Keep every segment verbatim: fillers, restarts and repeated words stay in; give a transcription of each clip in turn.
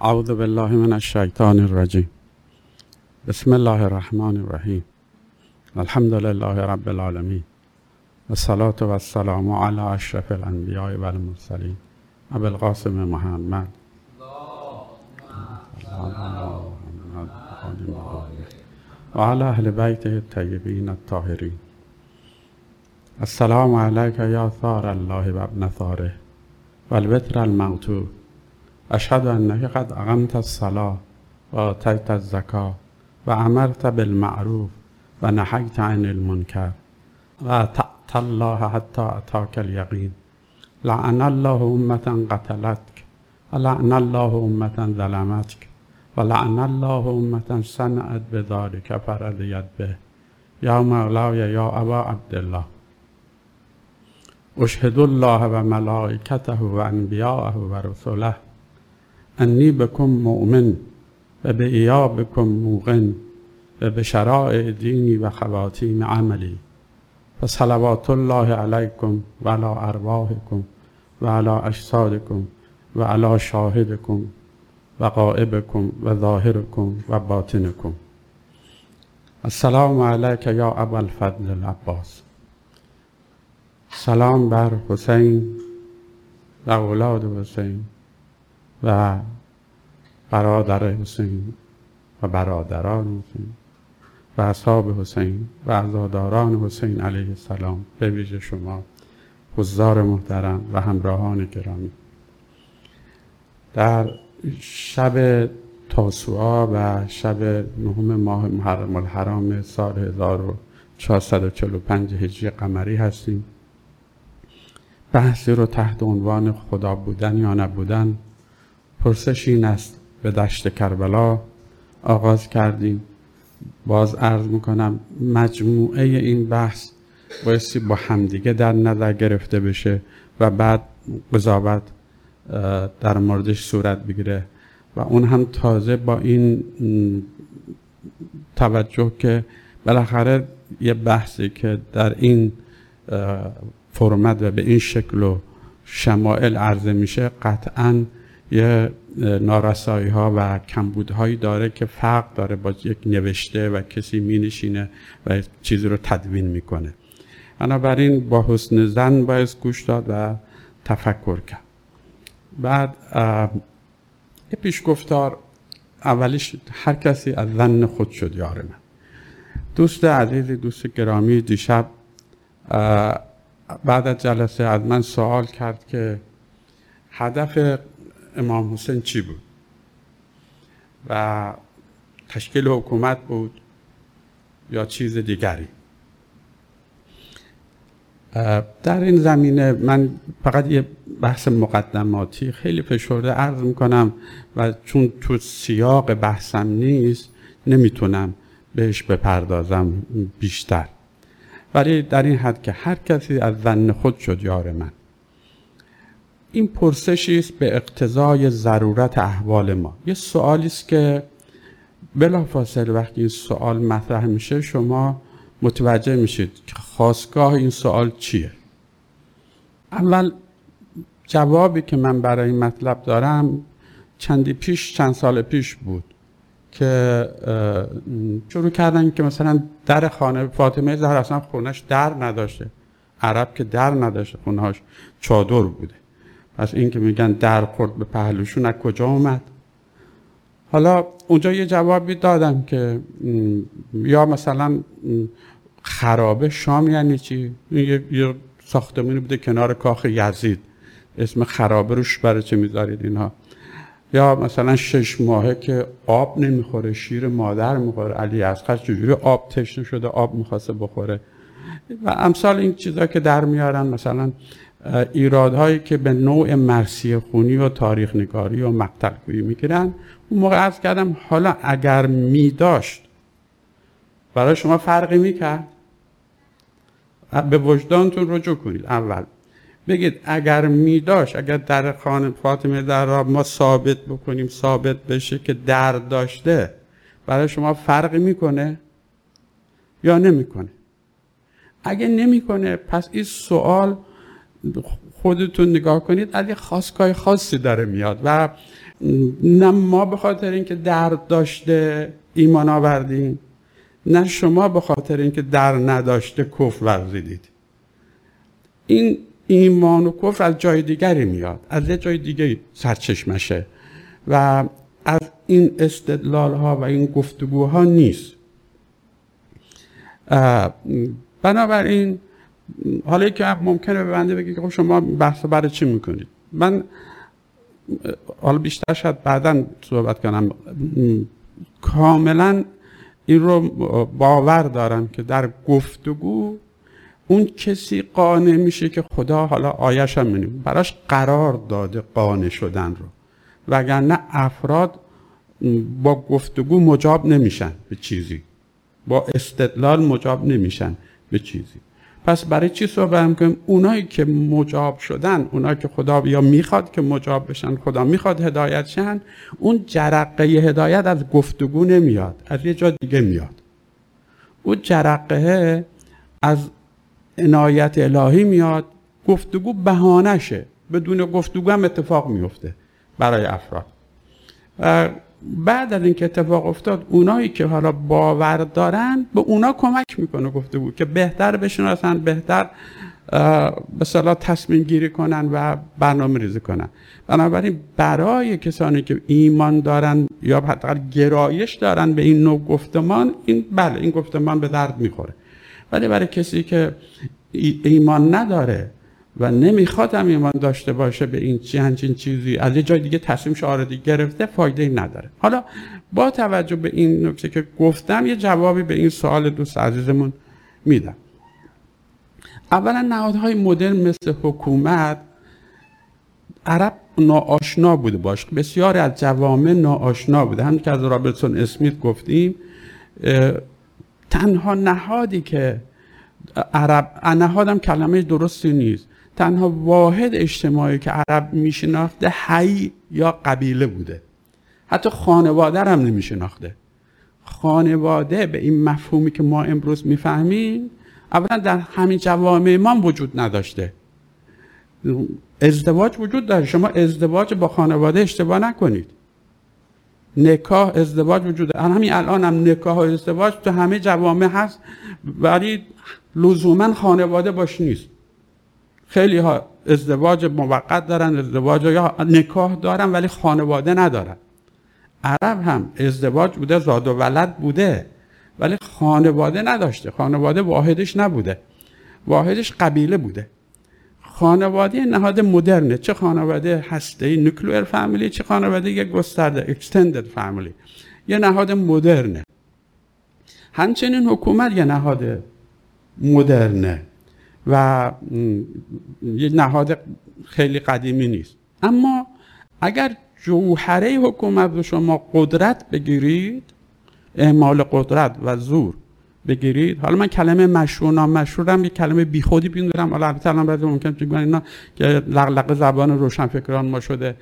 اعوذ بالله من الشیطان الرجیم. بسم الله الرحمن الرحیم. الحمد لله رب العالمین. والصلاة والسلام علی اشرف الانبیاء و المرسلین ابی القاسم محمد و علی اهل بیته الطیبین الطاهرین. السلام علیک یا ثار الله و ابن ثاره و الوتر الموتور. اشهد انک قد اقمت الصلاة و آتیت الزکاة و امرت بالمعروف و نهیت عن المنکر و اطعت الله حتی اتاک الیقین. لعن الله امة قتلتک و لعن الله امة ظلمتک و لعن الله امة صنعت بذلک فرضیت به. یا مولای یا ابا عبدالله، اشهد الله و ملائکته و انبیاءه و رسله انی بکم مؤمن و به ایابکم موقن و به شرائع دینی و خواتیم عملی. فصلوات الله علیکم و علی ارواحکم و علی اجسادکم و علی شاهدکم و غائبکم و ظاهرکم و باطنکم. السلام علیک یا ابا الفضل العباس. سلام بر حسین و اولاد حسین و برادر حسین و برادران حسین و اصحاب حسین و عزاداران حسین علیه السلام، به ویژه شما حضار محترم و همراهان گرامی. در شب تاسوعا و شب نهم ماه محرم الحرام سال هزار و چهارصد و چهل و پنج هجری قمری هستیم. بحثی رو تحت عنوان خدا بودن یا نبودن، پرسش این است، به دشت کربلا آغاز کردیم. باز عرض میکنم مجموعه این بحث بایستی با همدیگه در نظر گرفته بشه و بعد قضاوت در موردش صورت بگیره و اون هم تازه با این توجه که بالاخره یه بحثی که در این فرمت و به این شکل و شمائل عرضه میشه قطعاً یه نارسایی ها و کمبودهایی داره که فرق داره با یک نوشته و کسی می نشینه و چیزی رو تدوین میکنه. بنابراین با حسن ظن باید گوش داد و تفکر کرد. بعد یه پیشگفتار اولیش، هر کسی از ظن خود شد یار من. دوست عزیز، دوست گرامی، دیشب بعد از جلسه از من سوال کرد که هدف امام حسین چی بود و تشکیل حکومت بود یا چیز دیگری. در این زمینه من فقط یه بحث مقدماتی خیلی فشرده عرض میکنم و چون تو سیاق بحثم نیست نمیتونم بهش بپردازم بیشتر، ولی در این حد که هر کسی از ظن خود شد یار من. این پرسشی است به اقتضای ضرورت احوال ما. یه سوالی است که بلافاصله وقتی این سوال مطرح میشه شما متوجه میشید که خاستگاه این سوال چیه. اول جوابی که من برای این مطلب دارم چندی پیش چند سال پیش بود که شروع کردن که مثلا در خانه فاطمه زهرا اصلا خونش در نداشته. عرب که در نداشته، خونهاش چادر بوده. پس این که میگن در خورد به پهلوشون از کجا اومد؟ حالا اونجا یه جوابی دادم که یا مثلا خرابه شام یعنی چی؟ یه, یه ساختمانی بوده کنار کاخ یزید، اسم خرابه روش برای چه میذارید اینها؟ یا مثلا شش ماهه که آب نمیخوره، شیر مادر میخوره، علی اصغر چجوری آب تشنه شده آب میخواسته بخوره و امثال این چیزا که در میارن. مثلا ایرادهایی که به نوع مرثیه خونی و تاریخ نگاری و مقطع گویی میگیرن. اون موقع عرض کردم حالا اگر میداشت برای شما فرقی میکرد؟ به وجدانتون رجوع کنید. اول بگید اگر میداشت، اگر در خانه فاطمه زهرا ما ثابت بکنیم، ثابت بشه که در داشته، برای شما فرقی میکنه یا نمیکنه؟ اگه نمیکنه پس این سوال خودتون نگاه کنید از یه خاصگاه خاصی داره میاد و نه ما به خاطر اینکه درد داشته ایمان آوردیم، نه شما به خاطر اینکه در نداشته کفر ورزیدید. این ایمان و کفر از جای دیگری میاد، از یه جای دیگه سرچشمشه و از این استدلال ها و این گفتگوها نیست. بنابراین حالا که ممکنه به بنده بگی که شما بحث برای چی میکنید؟ من حالا بیشتر شاید بعداً صحبت کنم. کاملا این رو باور دارم که در گفتگو اون کسی قانع میشه که خدا، حالا آیش هم می‌بینیم، براش قرار داده قانع شدن رو، وگرنه افراد با گفتگو مجاب نمیشن به چیزی، با استدلال مجاب نمیشن به چیزی. پس برای چی صحبت میکنیم؟ اونایی که مجاب شدن، اونایی که خدا یا میخواد که مجاب بشن، خدا میخواد هدایت شن، اون جرقه هدایت از گفتگو نمیاد، از یه جا دیگه میاد. اون جرقه از عنایت الهی میاد. گفتگو بهانشه، بدون گفتگو هم اتفاق میفته برای افراد. بعد از اینکه اتفاق افتاد، اونایی که حالا باور دارن به اونا کمک میکنه گفتگو که بهتر بشناسن، بهتر به اصطلاح تصمیم گیری کنن و برنامه ریزی کنن. بنابراین برای کسانی که ایمان دارن یا حتی گرایش دارن به این نوع گفتمان، این بله این گفتمان به درد میخوره. ولی برای کسی که ایمان نداره و نمیخواد هم ایمان داشته باشه به این چی همچین چیزی، از یه جای دیگه تصمیم شعاردی گرفته، فایده نداره. حالا با توجه به این نکته که گفتم، یه جوابی به این سوال دوست عزیزمون میدم. اولا نهادهای مدرن مثل حکومت، عرب ناآشنا بوده باش، بسیاری از جوامع ناآشنا بوده. همین که از رابرتسون اسمیت گفتیم، تنها نهادی که عرب، نهادم کلمه درستی نیست، تنها واحد اجتماعی که عرب میشناخته حی یا قبیله بوده. حتی خانواده هم نمیشناخته. خانواده به این مفهومی که ما امروز میفهمیم اولا در همین جوامع ما وجود نداشته. ازدواج وجود داره، شما ازدواج با خانواده اشتباه نکنید. نکاح، ازدواج وجود داره. همین الان هم نکاح و ازدواج تو همه جوامع هست، ولی لزوما خانواده باش نیست. خیلی ها ازدواج موقت دارن، ازدواج یا نکاح دارن ولی خانواده ندارن. عرب هم ازدواج بوده، زاد و ولد بوده، ولی خانواده نداشته. خانواده واحدش نبوده، واحدش قبیله بوده. خانواده نهاد مدرنه، چه خانواده هسته‌ای نوکلیر فامیلی، چه خانواده یک گسترده اکستندد فامیلی، یه نهاد مدرنه. همچنین حکومت یه نهاد مدرنه و یه نهاد خیلی قدیمی نیست. اما اگر جوهره حکومت رو شما قدرت بگیرید، اعمال قدرت و زور بگیرید، حالا من کلمه مشروع نامشروعم یه کلمه بیخودی بیندارم، حالا البته الان بعد ممکنه بگن اینا که لغلق زبان روشنفکران ما شده،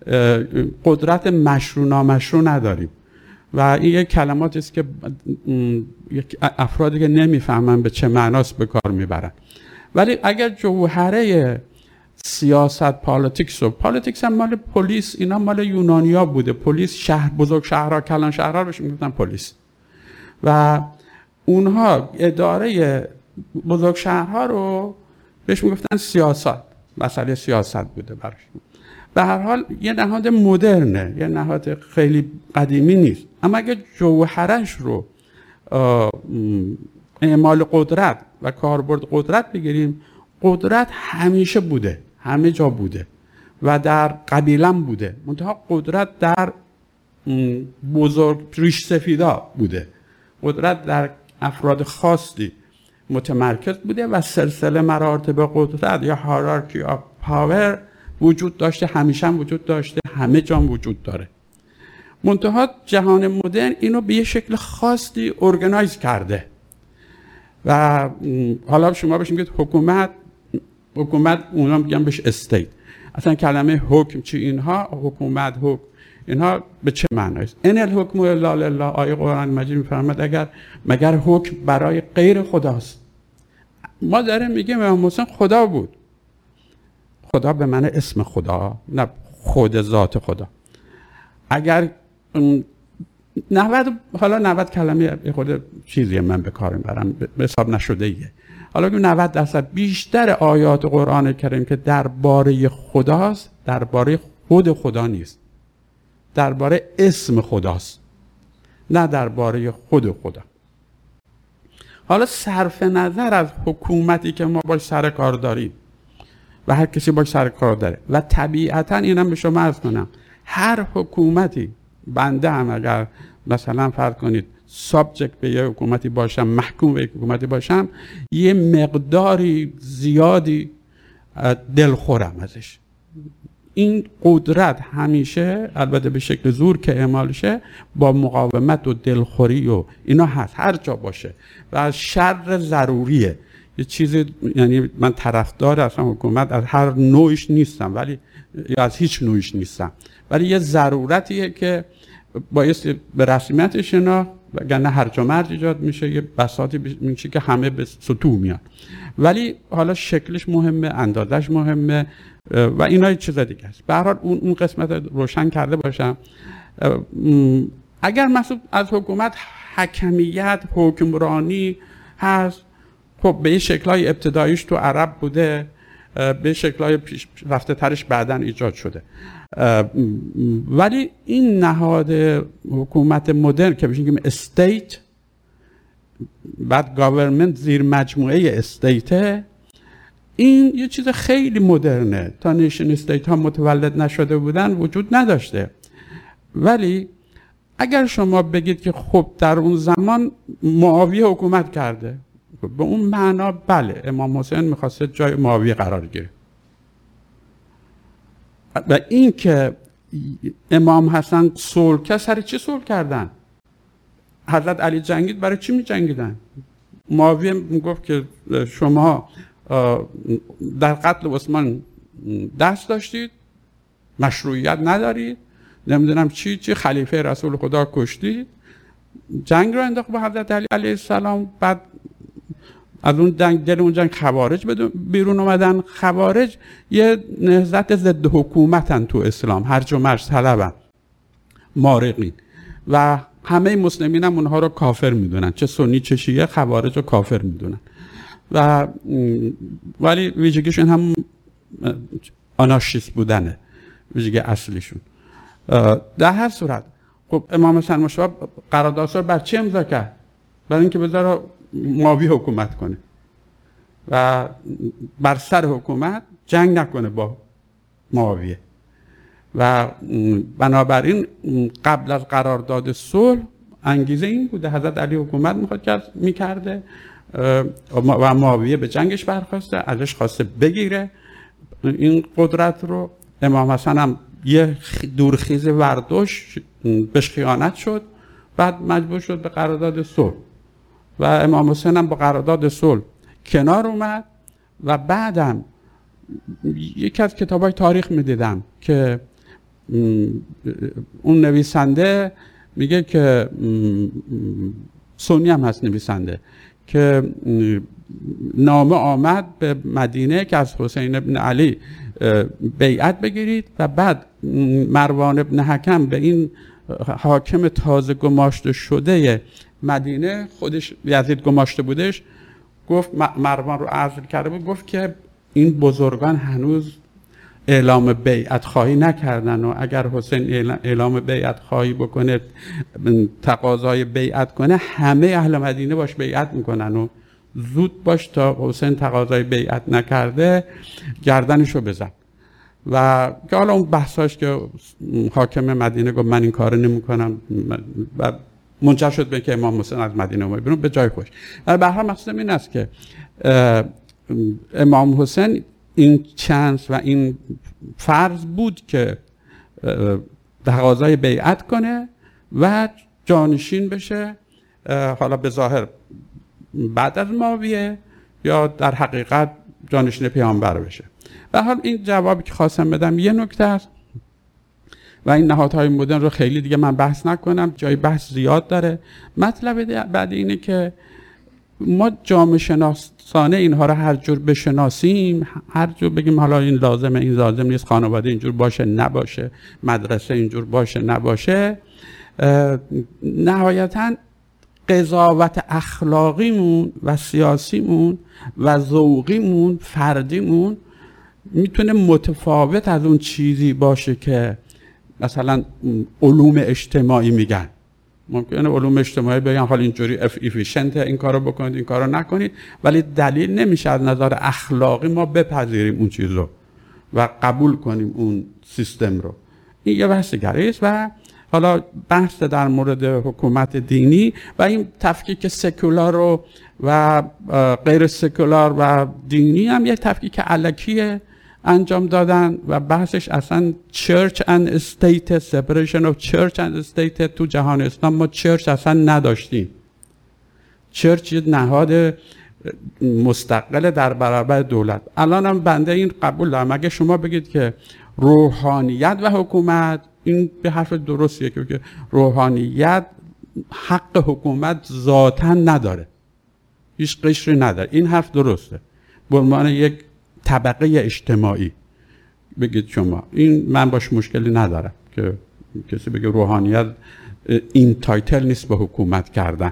قدرت مشروع نامشروع نداریم و این یک کلماتی است که افرادی که نمیفهمن به چه معناست به کار میبرن. ولی اگر جوهره سیاست، پالیتیکس و پالیتیکس هم مال پلیس، اینا مال یونانیا بوده. پلیس، شهر، بزرگ شهرها، کلان شهرها بهش میگفتن پلیس و اونها اداره بزرگ شهرها رو بهش میگفتن سیاست، مسئله سیاست بوده براش. به هر حال یه نهاد مدرنه، یه نهاد خیلی قدیمی نیست. اما اگه جوهرش رو اعمال قدرت و کاربرد قدرت بگیریم، قدرت همیشه بوده، همه جا بوده و در قبیلم بوده. منتها قدرت در بزرگ ریش سفیدا بوده، قدرت در افراد خاصی متمرکز بوده و سلسله مراتب قدرت یا هایرارکی آف پاور وجود داشته، همیشه هم وجود داشته، همه جا وجود داره. منتها جهان مدرن اینو به یه شکل خاصی ارگنایز کرده و حالا شما بهش میگید حکومت، حکومت اونا میگن بهش استیت. اصلا کلمه حکم چی اینها، حکومت، حکم، اینها به چه معنی است؟ ان الحکم الا لله، آیه قرآن مجید میفرماید اگر مگر حکم برای غیر خداست. ما داریم میگیم امام حسین خدا بود. خدا به معنی اسم خدا، نه خود ذات خدا. اگر نود حالا نود کلمه خود چیزیه من به کار میبرم به حساب نشده ایه، حالا که نود درصد بیشتر آیات قرآن کریم که درباره خداست درباره خود خدا نیست، درباره اسم خداست، نه درباره خود خدا. حالا صرف نظر از حکومتی که ما باش سر کار داریم و هر کسی باش سر کار داره و طبیعتا اینم به شما عرض کنم هر حکومتی، بنده هم اگر مثلا فرض کنید سابجکت به یه حکومتی باشم، محکوم به یک حکومتی باشم، یه مقداری زیادی دلخورم ازش. این قدرت همیشه البته به شکل زور که اعمال شه با مقاومت و دلخوری و اینا هست هر جا باشه و از شر ضروریه. یه چیزی، یعنی من طرفدار اصلا حکومت از هر نوعش نیستم، ولی یا از هیچ نوعش نیستم، ولی یه ضرورتیه که باعث به رسمیت شناخت وگرنه هرج و مرج ایجاد میشه، یه بساطی میشه که همه به سطوح میان. ولی حالا شکلش مهمه، اندازش مهمه و اینا یه چیز دیگه است. به هر حال اون اون قسمت روشن کرده باشم. اگر مثلا از حکومت حکمیت، حکمرانی هست، خب به این شکل‌های ابتداییش تو عرب بوده، به شکل‌های پیش رفته ترش بعداً ایجاد شده، ولی این نهاد حکومت مدرن که بهش میگیم استیت، بعد گاورمنت زیر مجموعه استیته، این یه چیز خیلی مدرنه، تا نیشن استیت ها متولد نشده بودن وجود نداشته. ولی اگر شما بگید که خب در اون زمان معاویه حکومت کرده، به اون معنا بله، امام حسین میخواسته جای معاویه قرار گیره و این که امام حسن صلح کرد، سر چی صلح کردن؟ حضرت علی جنگید، برای چی می جنگیدن؟ معاویه میگفت که شما در قتل عثمان دست داشتید، مشروعیت ندارید، نمیدونم چی چی، خلیفه رسول خدا کشتید، جنگ رو انداخت با حضرت علی علیه السلام. بعد از اون جنگ، دل اون جنگ خوارج بیرون اومدن. خوارج یه نهضت ضد حکومتن تو اسلام، هرج و مرج طلبن، مارقین، و همه مسلمین هم اونها رو کافر میدونن، چه سنی چه شیعه خوارج رو کافر میدونن و ولی ویژگیشون هم آنارشیست بودنه، ویژگی اصلیشون. در هر صورت خب امام حسن مشتبه قرارداد رو بر چی امضا کرد؟ برای اینکه بذاره معاویه حکومت کنه و بر سر حکومت جنگ نکنه با معاویه. و بنابراین قبل از قرارداد صلح انگیزه این بوده حضرت علی حکومت میخواد میکرده و معاویه به جنگش برخواسته، ازش خواسته بگیره این قدرت رو. امام حسن هم یه دورخیز وردوش بهش خیانت شد، بعد مجبور شد به قرارداد صلح و امام حسین هم با قرارداد صلح کنار اومد. و بعدم یکی از کتابای تاریخ میدیدم که اون نویسنده میگه که سنی هم هست نویسنده، که نامه آمد به مدینه که از حسین ابن علی بیعت بگیرید و بعد مروان ابن حکم به این حاکم تازه گماشته شده مدینه، خودش یزید گماشته بودش، گفت مروان رو عزل کرده بود، گفت که این بزرگان هنوز اعلام بیعت خواهی نکردن و اگر حسین اعلام بیعت خواهی بکنه، تقاضای بیعت کنه، همه اهل مدینه باش بیعت میکنن و زود باش تا حسین تقاضای بیعت نکرده گردنشو بزن. و که حالا اون بحثاش که حاکم مدینه گفت من این کارو نمیکنم و منجر شد به که امام حسین از مدینه اومد بیرون به جای خوش. به هر حال مقصدم این است که امام حسین این چانس و این فرض بود که تقاضای بیعت کنه و جانشین بشه، حالا به ظاهر بعد از معاویه یا در حقیقت جانشین پیامبر بشه. به حال این جوابی که خواستم بدم یه نکته است و این نهادهای مدرن رو خیلی دیگه من بحث نکنم، جای بحث زیاد داره. مطلب بعد اینه که ما جامعه شناسانه اینها رو هر جور بشناسیم، هر جور بگیم حالا این لازمه این لازم نیست، خانواده اینجور باشه نباشه، مدرسه اینجور باشه نباشه، نهایتاً قضاوت اخلاقیمون و سیاسیمون و ذوقیمون فردیمون میتونه متفاوت از اون چیزی باشه که مثلا علوم اجتماعی میگن. ممکنه علوم اجتماعی بگن حالا اینجوری افیشنت این کارو بکنید این کارو نکنید، ولی دلیل نمیشه از نظر اخلاقی ما بپذیریم اون چیزو و قبول کنیم اون سیستم رو. این یه بحث دیگه است. و حالا بحث در مورد حکومت دینی و این تفکیک سکولار و و غیر سکولار و دینی هم یه تفکیک الکیه انجام دادن و بحثش اصلا church and state، separation of church and state. تو جهان اسلام ما چرچ اصلا نداشتیم. چرچ یه نهاد مستقل در برابر دولت. الان هم بنده این قبول دارم اگه شما بگید که روحانیت و حکومت، این به حرف درستیه که روحانیت حق حکومت ذاتاً نداره، هیچ قشری نداره، این حرف درسته به عنوان یک طبقه اجتماعی بگید شما، این من باش مشکلی ندارم که کسی بگه روحانیت این تایتل نیست به حکومت کردن،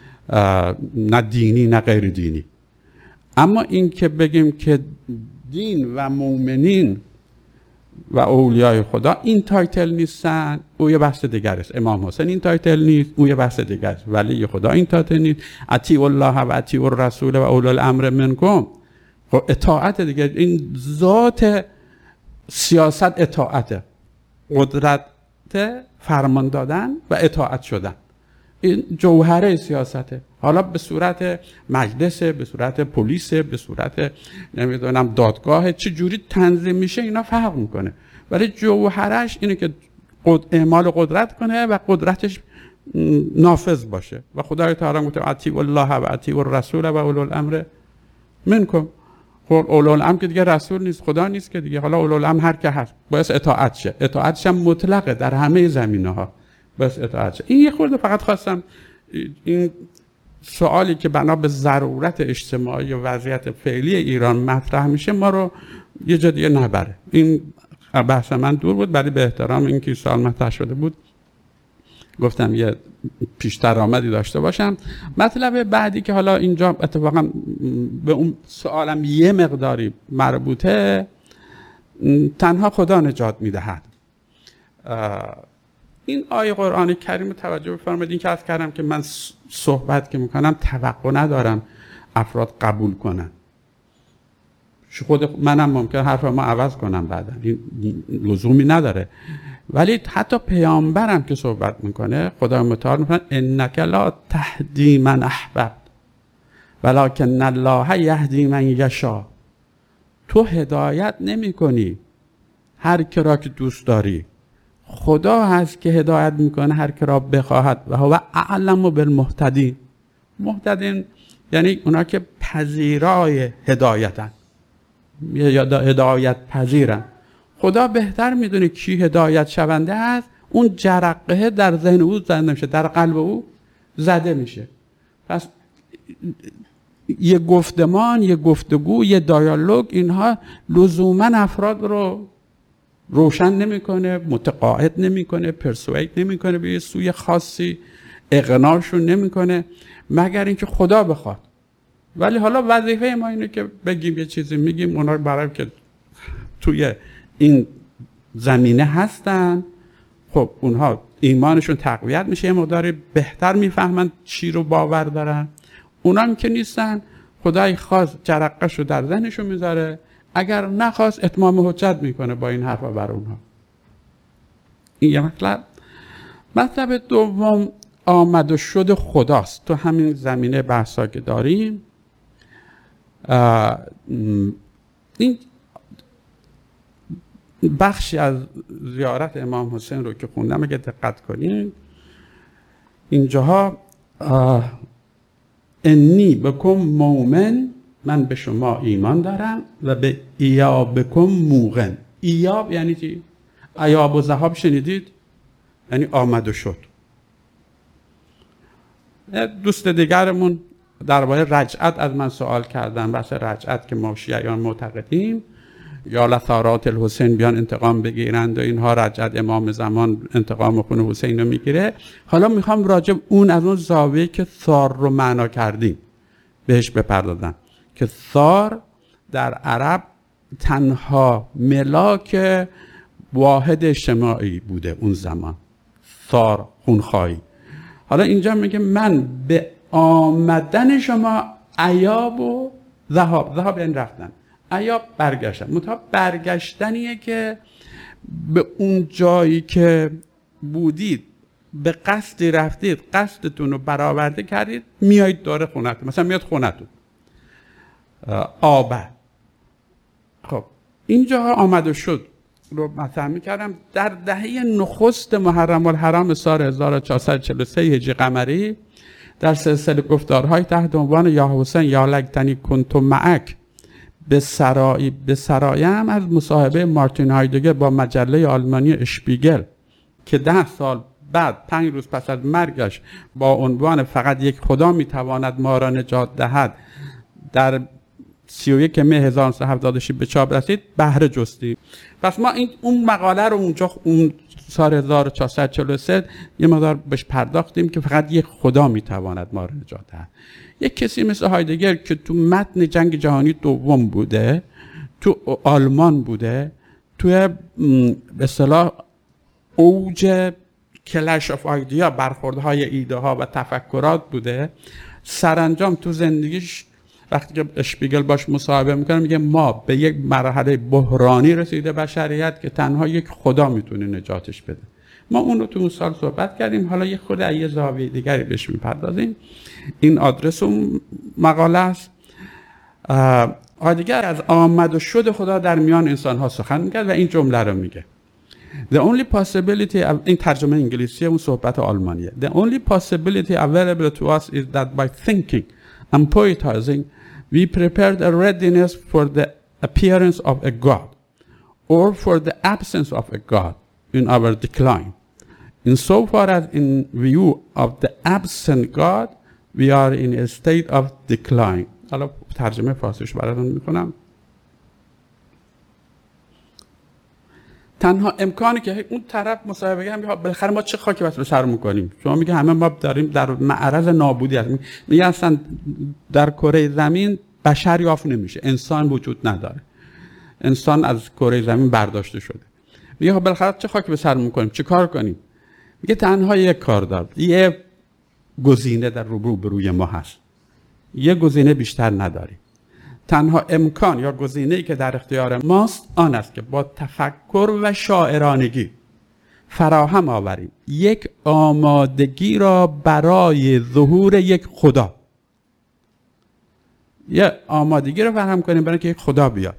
نه دینی نه غیر دینی. اما این که بگیم که دین و مؤمنین و اولیای خدا این تایتل نیستن، او یه بحث دیگر است. امام حسین این تایتل نیست، او یه بحث دیگر است. ولی خدا این تایتل نیست. اطیعوا الله و اطیعوا الرسول و اولی الامر منکم. خب اطاعت دیگه، این ذات سیاست اطاعته، قدرت فرمان دادن و اطاعت شدن، این جوهره سیاسته. حالا به صورت مجلس، به صورت پلیس، به صورت نمیدونم دادگاه چه جوری تنظیم میشه اینا فرق میکنه، ولی جوهرش اینه که اعمال قدرت کنه و قدرتش نافذ باشه. و خدای تعالی گفته اطیعوا الله و اطیعوا الرسول و اولی الامر منکم. خب اولو الامر که دیگه رسول نیست، خدا نیست که دیگه، حالا اولو الامر هر که هست باید اطاعت شه. اطاعتش هم مطلقه در همه زمینه‌ها، بس اطاعت شه. این یه خورده فقط خواستم این سوالی که بنا به ضرورت اجتماعی و وضعیت فعلی ایران مطرح میشه ما رو یه جا دیگه نبره. این بحث من دور بود، ولی به احترام اینکه سوال مطرح شده بود گفتم یه پیش درآمدی داشته باشم. مطلب بعدی که حالا اینجا اتفاقا به اون سوالم یه مقداری مربوطه، تنها خدا نجات میدهد. این آیه قرآن کریم توجه بفرمایید. این که عرض کردم که من صحبت که میکنم توقع ندارم افراد قبول کنن، خود منم ممکن حرف ما عوض کنم بعدا، این لزومی نداره. ولی حتی پیامبرم که صحبت میکنه خدا متعال میکنه انک لا تهدی من احببت ولکن الله یهدی من یشاء. تو هدایت نمی کنی هر کی را که دوست داری، خدا هست که هدایت میکنه هر کی را بخواهد و هو اعلم بالمهتدین. مهتدین یعنی اونا که پذیرای هدایتن یا هدایت پذیرن. خدا بهتر میدونه کی هدایت شونده است، اون جرقه در ذهن او زده میشه، در قلب او زده میشه. پس یه گفتمان، یه گفتگو، یه دیالوگ، اینها لزوما افراد رو روشن نمیکنه، متقاعد نمیکنه، پرسوید نمیکنه به یه سوی خاصی، اقناعشون نمیکنه مگر اینکه خدا بخواد. ولی حالا وظیفه ما اینه که بگیم یه چیزی میگیم، اونا برای که توی این زمینه هستن، خب اونها ایمانشون تقویت میشه، یه مقداری بهتر میفهمن چی رو باور دارن. اونا هم که نیستن، خدای خاص جرقه‌شو در ذهنشون میذاره، اگر نخواست اتمام حجت میکنه با این حرفا بر اونها. این یه مطلب. مطلب دوم آمد و شد خداست. تو همین زمینه بحثا که داریم، این بخشی از زیارت امام حسین رو که خوندم اگه دقت کنید اینجاها انی بکم مومن، من به شما ایمان دارم، و به ایابکم موقن. ایاب یعنی چی؟ ایاب و ذهاب شنیدید؟ یعنی آمد و شد. دوست دیگرمون درباره رجعت از من سوال کردن، بحث رجعت که ما شیعیان معتقدیم یا لثارات الحسین بیان انتقام بگیرند و اینها، رجعت امام زمان انتقام خون حسین رو میگیره. حالا میخوام راجع اون از اون زاویه که ثار رو معنا کردیم بهش بپردازم، که ثار در عرب تنها ملاک واحد اجتماعی بوده اون زمان، ثار خونخواهی. حالا اینجا میگه من به آمدن شما ایاب و ذهاب، ذهاب یعنی رفتن، ایاب برگشتن، منتها برگشتنیه که به اون جایی که بودید به قصدی رفتید، قصدتون رو برآورده کردید، میایید داره خونتون، مثلا میاد خونتون آبه. خب اینجا آمد و شد رو مطرح می‌کردم. در دهه نخست محرم الحرام سال هزار و چهارصد و چهل و سه هجری قمری در سلسله گفتارهای تحت عنوان یا حسین یا لگتنی کنت معک به سرایی به سرایم از مصاحبه مارتین هایدگر با مجله آلمانی اشپیگل که ده سال بعد پنج روز پس از مرگش با عنوان فقط یک خدا میتواند ما را نجات دهد در سی و یک می هزار و نهصد و هفتاد و شش به چاپ رسید بهره جستیم. پس ما این اون مقاله رو اونجا اون سال هزار و چهارصد و چهل و سه یه مقدار بهش پرداختیم که فقط یک خدا میتواند ما را نجات دهد. یک کسی مثل هایدگر که تو متن جنگ جهانی دوم بوده، تو آلمان بوده، تو به اصطلاح اوج کلش آف آیدیا، برخوردهای ایده ها و تفکرات بوده، سرانجام تو زندگیش وقتی که اشپیگل باش مصاحبه میکنه میگه ما به یک مرحله بحرانی رسیده بشریت که تنها یک خدا میتونه نجاتش بده. ما اون رو تو اون سال صحبت کردیم، حالا یک خود یه زاویه دیگری بهش میپردازیم. این آدرس اون مقاله است. هایدگر از آمد و شد خدا در میان انسان ها سخن میکرد و این جمله رو میگه: The only possibility of... این ترجمه انگلیسی اون صحبت آلمانیه. The only possibility available to us is that by thinking and poetizing we prepared a readiness for the appearance of a God or for the absence of a God in our decline. In so far as in view of the absent God we are in a state of decline. حالا ترجمه فارسیش براتون میکنم. تنها امکانی که اون طرف مصاحبه هم بالاخره ما چه خاکی بس رو سر میکنیم، شما میگه همه ما داریم در معرض نابودی هستیم، میگه اصلا در کره زمین بشر یافت نمیشه، انسان وجود نداره، انسان از کره زمین برداشته شده. میگه خب بالاخره چه خاکی به سر میکنیم، چه کار کنیم؟ میگه تنها یک کار داره، یه گزینه در رو روی ما هست، یه گزینه بیشتر نداریم. تنها امکان یا گزینه‌ای که در اختیار ماست آن است که با تفکر و شاعرانگی فراهم آوریم یک آمادگی را برای ظهور یک خدا، یه آمادگی را فراهم کنیم برای که یک خدا بیاد،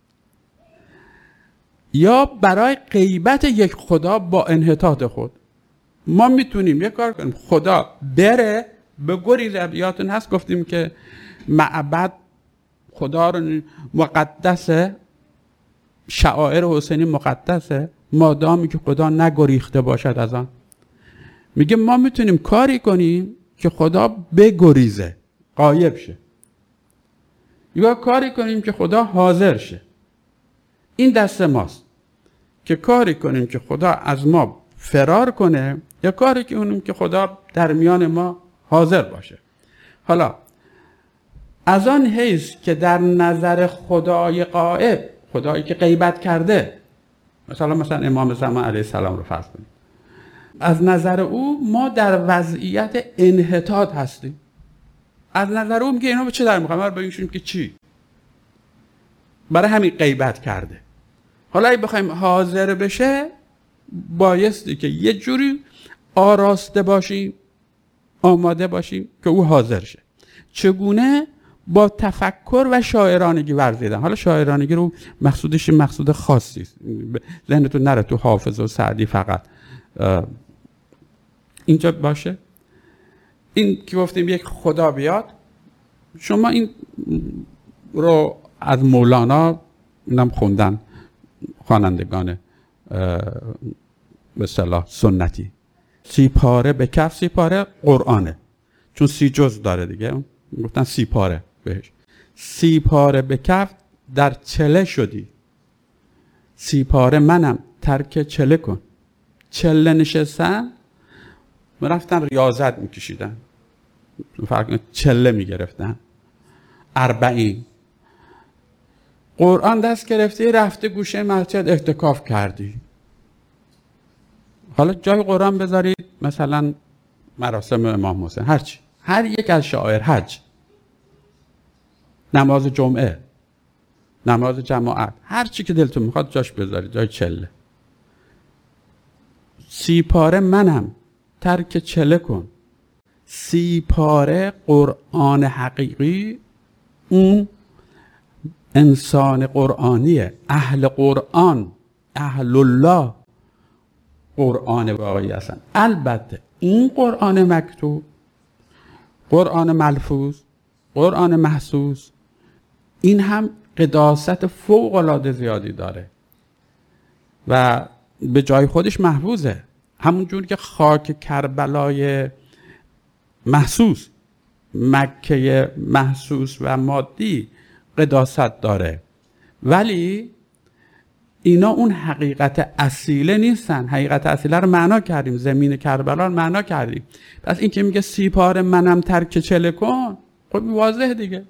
یا برای غیبت یک خدا با انحطاط خود. ما میتونیم یک کار کنیم، خدا بره به گریز. ابیاتون هست گفتیم که معبد خدا رو مقدسه، شعائر حسینی مقدسه مادامی که خدا نگریخته باشد از آن. میگه ما میتونیم کاری کنیم که خدا بگریزه، غایب شه، یا کاری کنیم که خدا حاضر شه. این دست ماست که کاری کنیم که خدا از ما فرار کنه، یا کاری کنیم که خدا در میان ما حاضر باشه. حالا از آن حیث که در نظر خدای غائب، خدایی که غیبت کرده، مثلا مثلا امام زمان علیه السلام رو فرض کنیم، از نظر او ما در وضعیت انحطاط هستیم. از نظر او میگه اینا به چه در میخوام؟ ما ببینیم که چی؟ برای همین غیبت کرده. حالا اگه بخوایم حاضر بشه بایستی که یه جوری آراسته باشیم، آماده باشیم که او حاضر شه. چگونه؟ با تفکر و شاعرانگی ورزیدن. حالا شاعرانگی رو مقصودش مقصود خاصی است، ذهنتون نره تو حافظ و سعدی فقط اینجا باشه. این که گفتیم یک خدا بیاد، شما این رو از مولانا اینم خوندن خوانندگان به اصطلاح سنتی، سی پاره به کف، سی پاره قرآنه چون سی جز داره دیگه، گفتن سی پاره بهش. سی پاره به کف در چله شدی، سی پاره منم ترک چله کن. چله نشستن رفتن ریاضت میکشیدن، فرق چله میگرفتن. اربعین قرآن دست گرفتی رفته گوشه مسجد اعتکاف کردی. حالا جای قرآن بذارید مثلا مراسم امام حسین، هرچی، هر یک از شعائر حج، نماز جمعه، نماز جماعت، هر چی که دلتون میخواد جاش بذارید، جای چله. سی پاره منم ترک چله کن. سی پاره قرآن حقیقی، اون انسان قرآنیه، اهل قرآن، اهل الله قرآن واقعی هستن. البته این قرآن مکتوب، قرآن ملفوظ، قرآن محسوس، این هم قداست فوق العاده زیادی داره و به جای خودش محفوظه. همون جور که خاک کربلای محسوس، مکه محسوس و مادی قداست داره، ولی اینا اون حقیقت اصیله نیستن. حقیقت اصیله رو معنا کردیم، زمین کربلا رو معنا کردیم. پس این که میگه سی پاره منم ترک چله کن، خب واضح دیگه.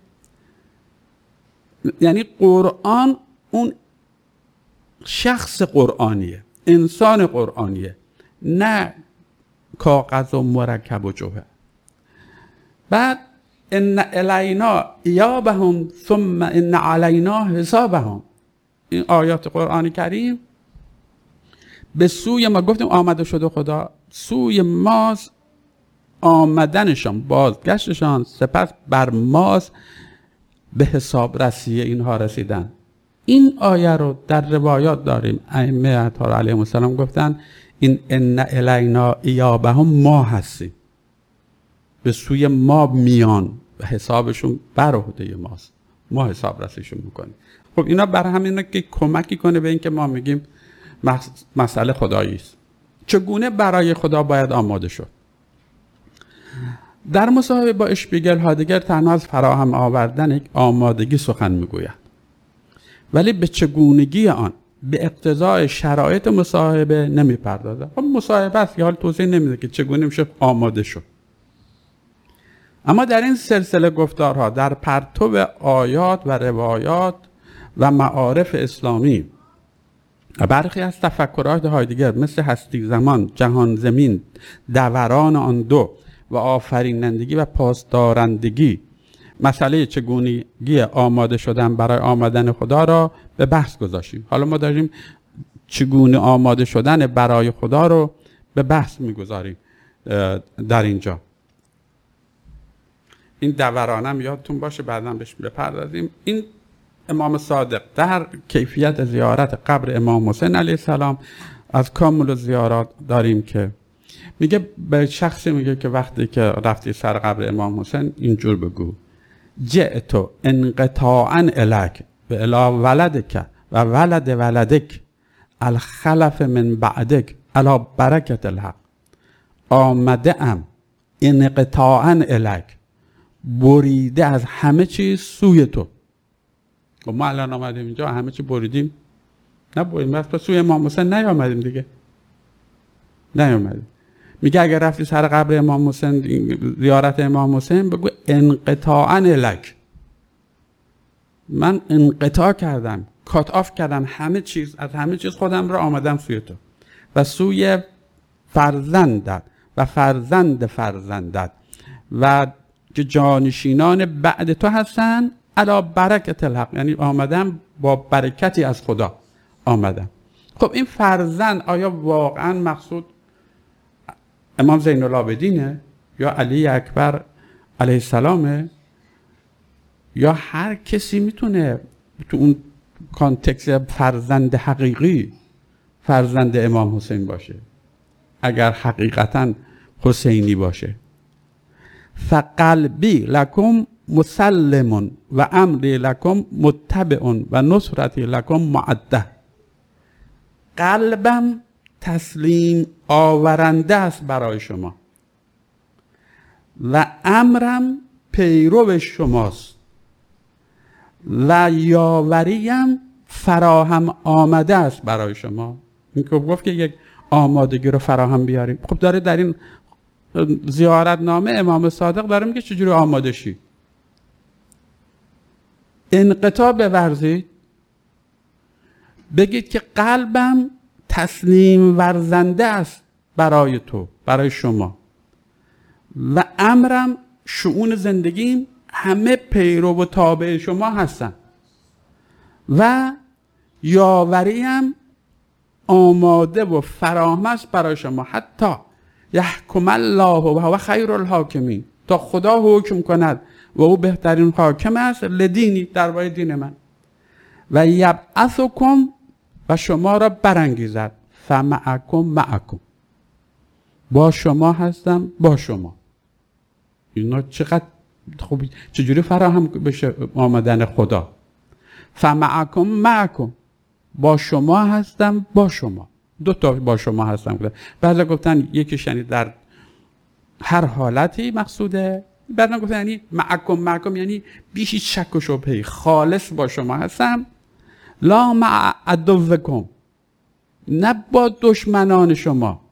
یعنی قرآن اون شخص قرآنیه، انسان قرآنیه، نه کاغذ و مرکب و جوهر. بعد ان الینا ایابهم ثم ان علینا حسابهم، این آیات قرآن کریم به سوی ما، گفتیم آمده شده خدا، سوی ماست آمدنشان، بازگشتشان، سپس بر ماست به حساب رسی اینها رسیدن. این آیه رو در روایات داریم، ائمه اطهار علیهم السلام گفتن این ان الینا ایابهم ما هستیم، به سوی ما میان و حسابشون بر عهده ماست، ما حساب رسیشون میکنیم. خب اینا برای همینه که کمکی کنه به این که ما میگیم مسئله خدایی است. چگونه برای خدا باید آماده شد؟ در مصاحبه با اشپیگل هادگر تنها از فراهم آوردن یک آمادگی سخن میگوید، ولی به چگونگی آن به اقتضای شرایط مصاحبه نمیپردازه. خب مصاحبه است که حال توضیح نمیده که چگونه میشه آماده شد. اما در این سلسله گفتارها در پرتو آیات و روایات و معارف اسلامی و برخی از تفکرات هایدگر مثل هستی زمان، جهان زمین، دوران آن دو و آفرینندگی و پاسدارندگی، مسئله چگونگی آماده شدن برای آمدن خدا را به بحث گذاشتیم. حالا ما داریم چگونه آماده شدن برای خدا رو به بحث میگذاریم در اینجا. این دورانم یادتون باشه بعداً بهش بپردازیم. این امام صادق در کیفیت زیارت قبر امام حسین علیه السلام از کامل زیارات داریم که میگه به شخصی میگه که وقتی که رفتی سر قبر امام حسین اینجور بگو جئتو انقطاعا الک و الی ولدک و ولد ولدک الخلف من بعدک علی برکت الحق. آمده ام انقطاعا الک، بریده از همه چیز سوی تو. و ما الان آمدیم اینجا همه چی بریدیم؟ نه بریدیم، بس سوی امام حسین نیامدیم دیگه، نیامدیم. میگه اگر رفتی سر قبر امام حسین زیارت امام حسین بگو انقطاعا الک، من انقطاع کردم، کات آف کردم همه چیز، از همه چیز خودم را آمدم سوی تو و سوی فرزندت و فرزند فرزندت و که جانشینان بعد تو هستن علی برکت الحق، یعنی آمدم با برکتی از خدا آمدم. خب این فرزند آیا واقعا مقصود امام زین العابدینه یا علی اکبر علیه السلامه، یا هر کسی میتونه تو اون کانتکست فرزند حقیقی فرزند امام حسین باشه اگر حقیقتا حسینی باشه؟ فقلبی لکم مسلم و امری لکم متبع و نصرتی لکم معده. قلبم تسلیم آورنده است برای شما و امرم پیرو شماست و یاوریم فراهم آمده است برای شما. این که گفت که یک آمادگی رو فراهم بیاریم. خب داره در این زیارتنامه امام صادق داره میگه چجوری آماده شی. انقطاع بورزید، بگید که قلبم تسلیم ورزنده است برای تو، برای شما، و امرم، شؤون زندگیم همه پیرو و تابع شما هستن و یاوریم آماده و فراهم است برای شما، حتی یحکم الله و هو خیر الحاکمین، تا خدا حکم کند و او بهترین حاکم است لدینی، درباره دین من، و یبعثکم و شما را برانگیزد، فمعکم معکم، با شما هستم با شما. اینا چقدر خوبی، چجوری فراهم بشه آمدن خدا. فمعکم معکم، با شما هستم با شما. دو تا با شما هستم گفتن. بعضی گفتن یکیش یعنی در هر حالتی مقصوده، بعضی گفتن یعنی معکم معکم یعنی بی هیچ شک و شبهه‌ای خالص با شما هستم. لا مع عدوکم، نه با دشمنان شما.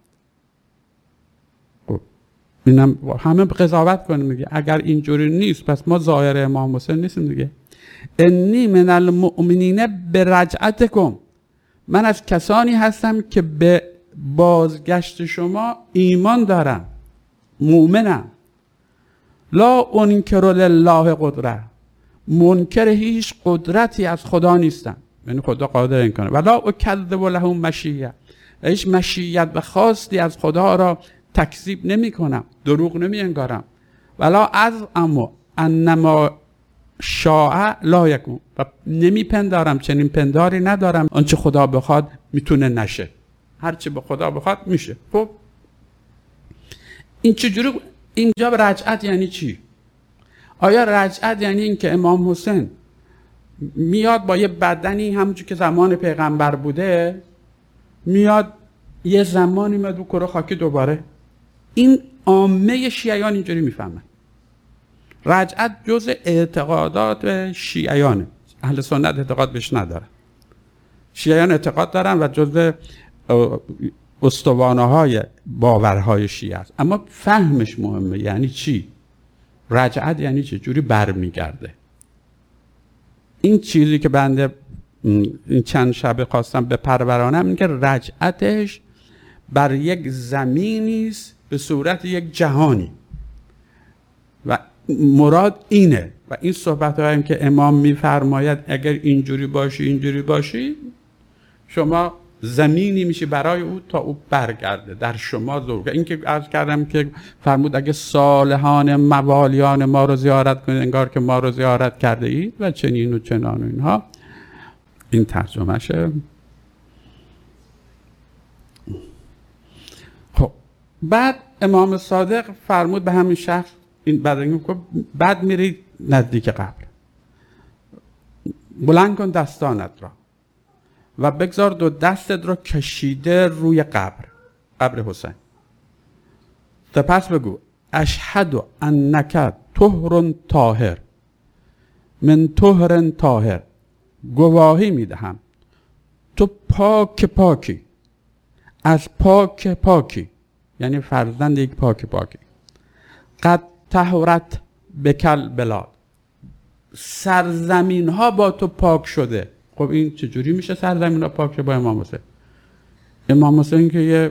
اینم همه قضاوت کنه میگه اگر اینجوری نیست پس ما ظاهر امام حسین نیستیم دیگه. انی من المؤمنین برجعتکم، من از کسانی هستم که به بازگشت شما ایمان دارم، مؤمنم. لا انکر لله قدره، منکر هیچ قدرتی از خدا نیستم، یعنی خدا قادر این کنه. ولا اکذب له مشیه، هیچ مشیت و خواستی از خدا را تکذیب نمی کنم، دروغ نمی انگارم. ولا از اما انما شاء لا یکون، و نمی پندارم، چنین پنداری ندارم آنچه خدا بخواد میتونه نشه، هرچی به خدا بخواد میشه. خب این چجوری اینجا رجعت یعنی چی؟ آیا رجعت یعنی این که امام حسین میاد با یه بدنی همونجور که زمان پیغمبر بوده، میاد یه زمانی میاد رو کره خاکی دوباره؟ این عامه شیعیان اینجوری میفهمن. رجعت جز اعتقادات شیعیانه، اهل سنت اعتقاد بهش ندارن. شیعیان اعتقاد دارن و جز استوانه های باورهای شیعه است، اما فهمش مهمه. یعنی چی؟ رجعت یعنی چی؟ جوری برمیگرده. این چیزی که بنده این چند شب خواستم به پرورانم این که رجعتش بر یک زمینی است به صورت یک جهانی، و مراد اینه. و این صحبت هایی که امام میفرماید اگر اینجوری باشی اینجوری باشی، شما زمینی میشی برای او تا او برگرده در شما ظهور. این که عرض کردم که فرمود اگه صالحان موالیان ما رو زیارت کنید انگار که ما رو زیارت کرده اید و چنین و چنان و اینها. این ترجمه شه. خب بعد امام صادق فرمود به همین شخص، این بعد این که بعد میری نزدیک قبر، بلند کن دستانت را و بگذار دو دستت را کشیده روی قبر، قبر حسین. سپس بگو اشهد انک طهر طاهر من طهر طاهر، گواهی میدهم تو پاک پاکی از پاک پاکی، یعنی فرزند یک پاک پاکی. قد طهرت بکل بلاد، سرزمین ها با تو پاک شده. خب این چجوری میشه سرزمین ها پاک شده با امام حسین؟ امام حسین که یه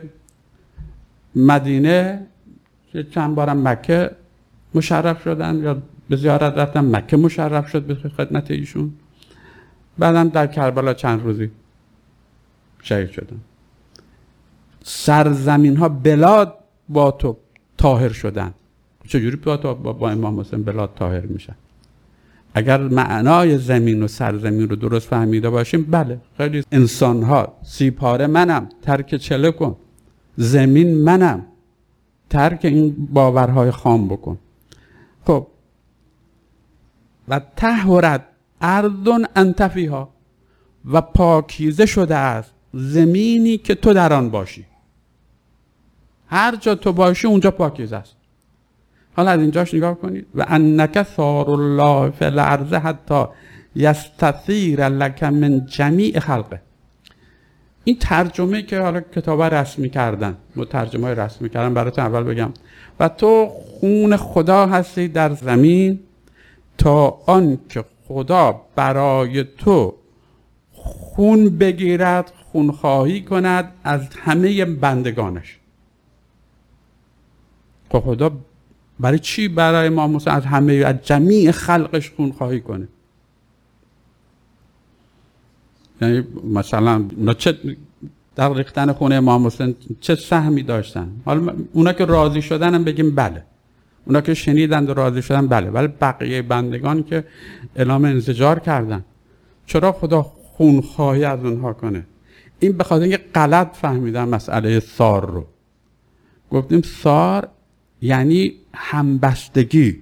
مدینه چند بارم مکه مشرف شدن یا به زیارت رفتن، مکه مشرف شد به خدمت ایشون، بعدم در کربلا چند روزی شهید شدن. سرزمین ها بلاد با تو طاهر شدن. چجوری با, تو با امام حسین بلاد طاهر میشن؟ اگر معنای زمین و سرزمین رو درست فهمیده باشیم، بله خیلی انسان ها سی پاره منم ترک چله کن، زمین منم ترک این باورهای خام بکن. خب و طهرت ارض انت فیها، و پاکیزه شده است زمینی که تو در آن باشی. هر جا تو باشی اونجا پاکیزه است. حالا از اینجاش نگاه کنید و انک ثار الله فی الارض حتی یستثیر لک من جمیع خلقه. این ترجمه که حالا کتابا رسمی کردن، مترجمای رسمی کردن، براتون اول بگم و تو خون خدا هستی در زمین تا آن که خدا برای تو خون بگیرد، خون خواهی کند از همه بندگانش. خب خدا برای چی برای ما موسی از همه از جمیع خلقش خون خواهی کنه؟ یعنی مثلا اونا چه در ریختن خون امام حسین چه سهمی داشتن؟ حالا اونا که راضی شدن هم بگیم بله، اونا که شنیدند و راضی شدن بله، ولی بقیه بندگان که اعلام انزجار کردن چرا خدا خون خواهی از اونها کنه؟ این به خاطر اینکه غلط فهمیدن مسئله ثار رو. گفتیم ثار یعنی همبستگی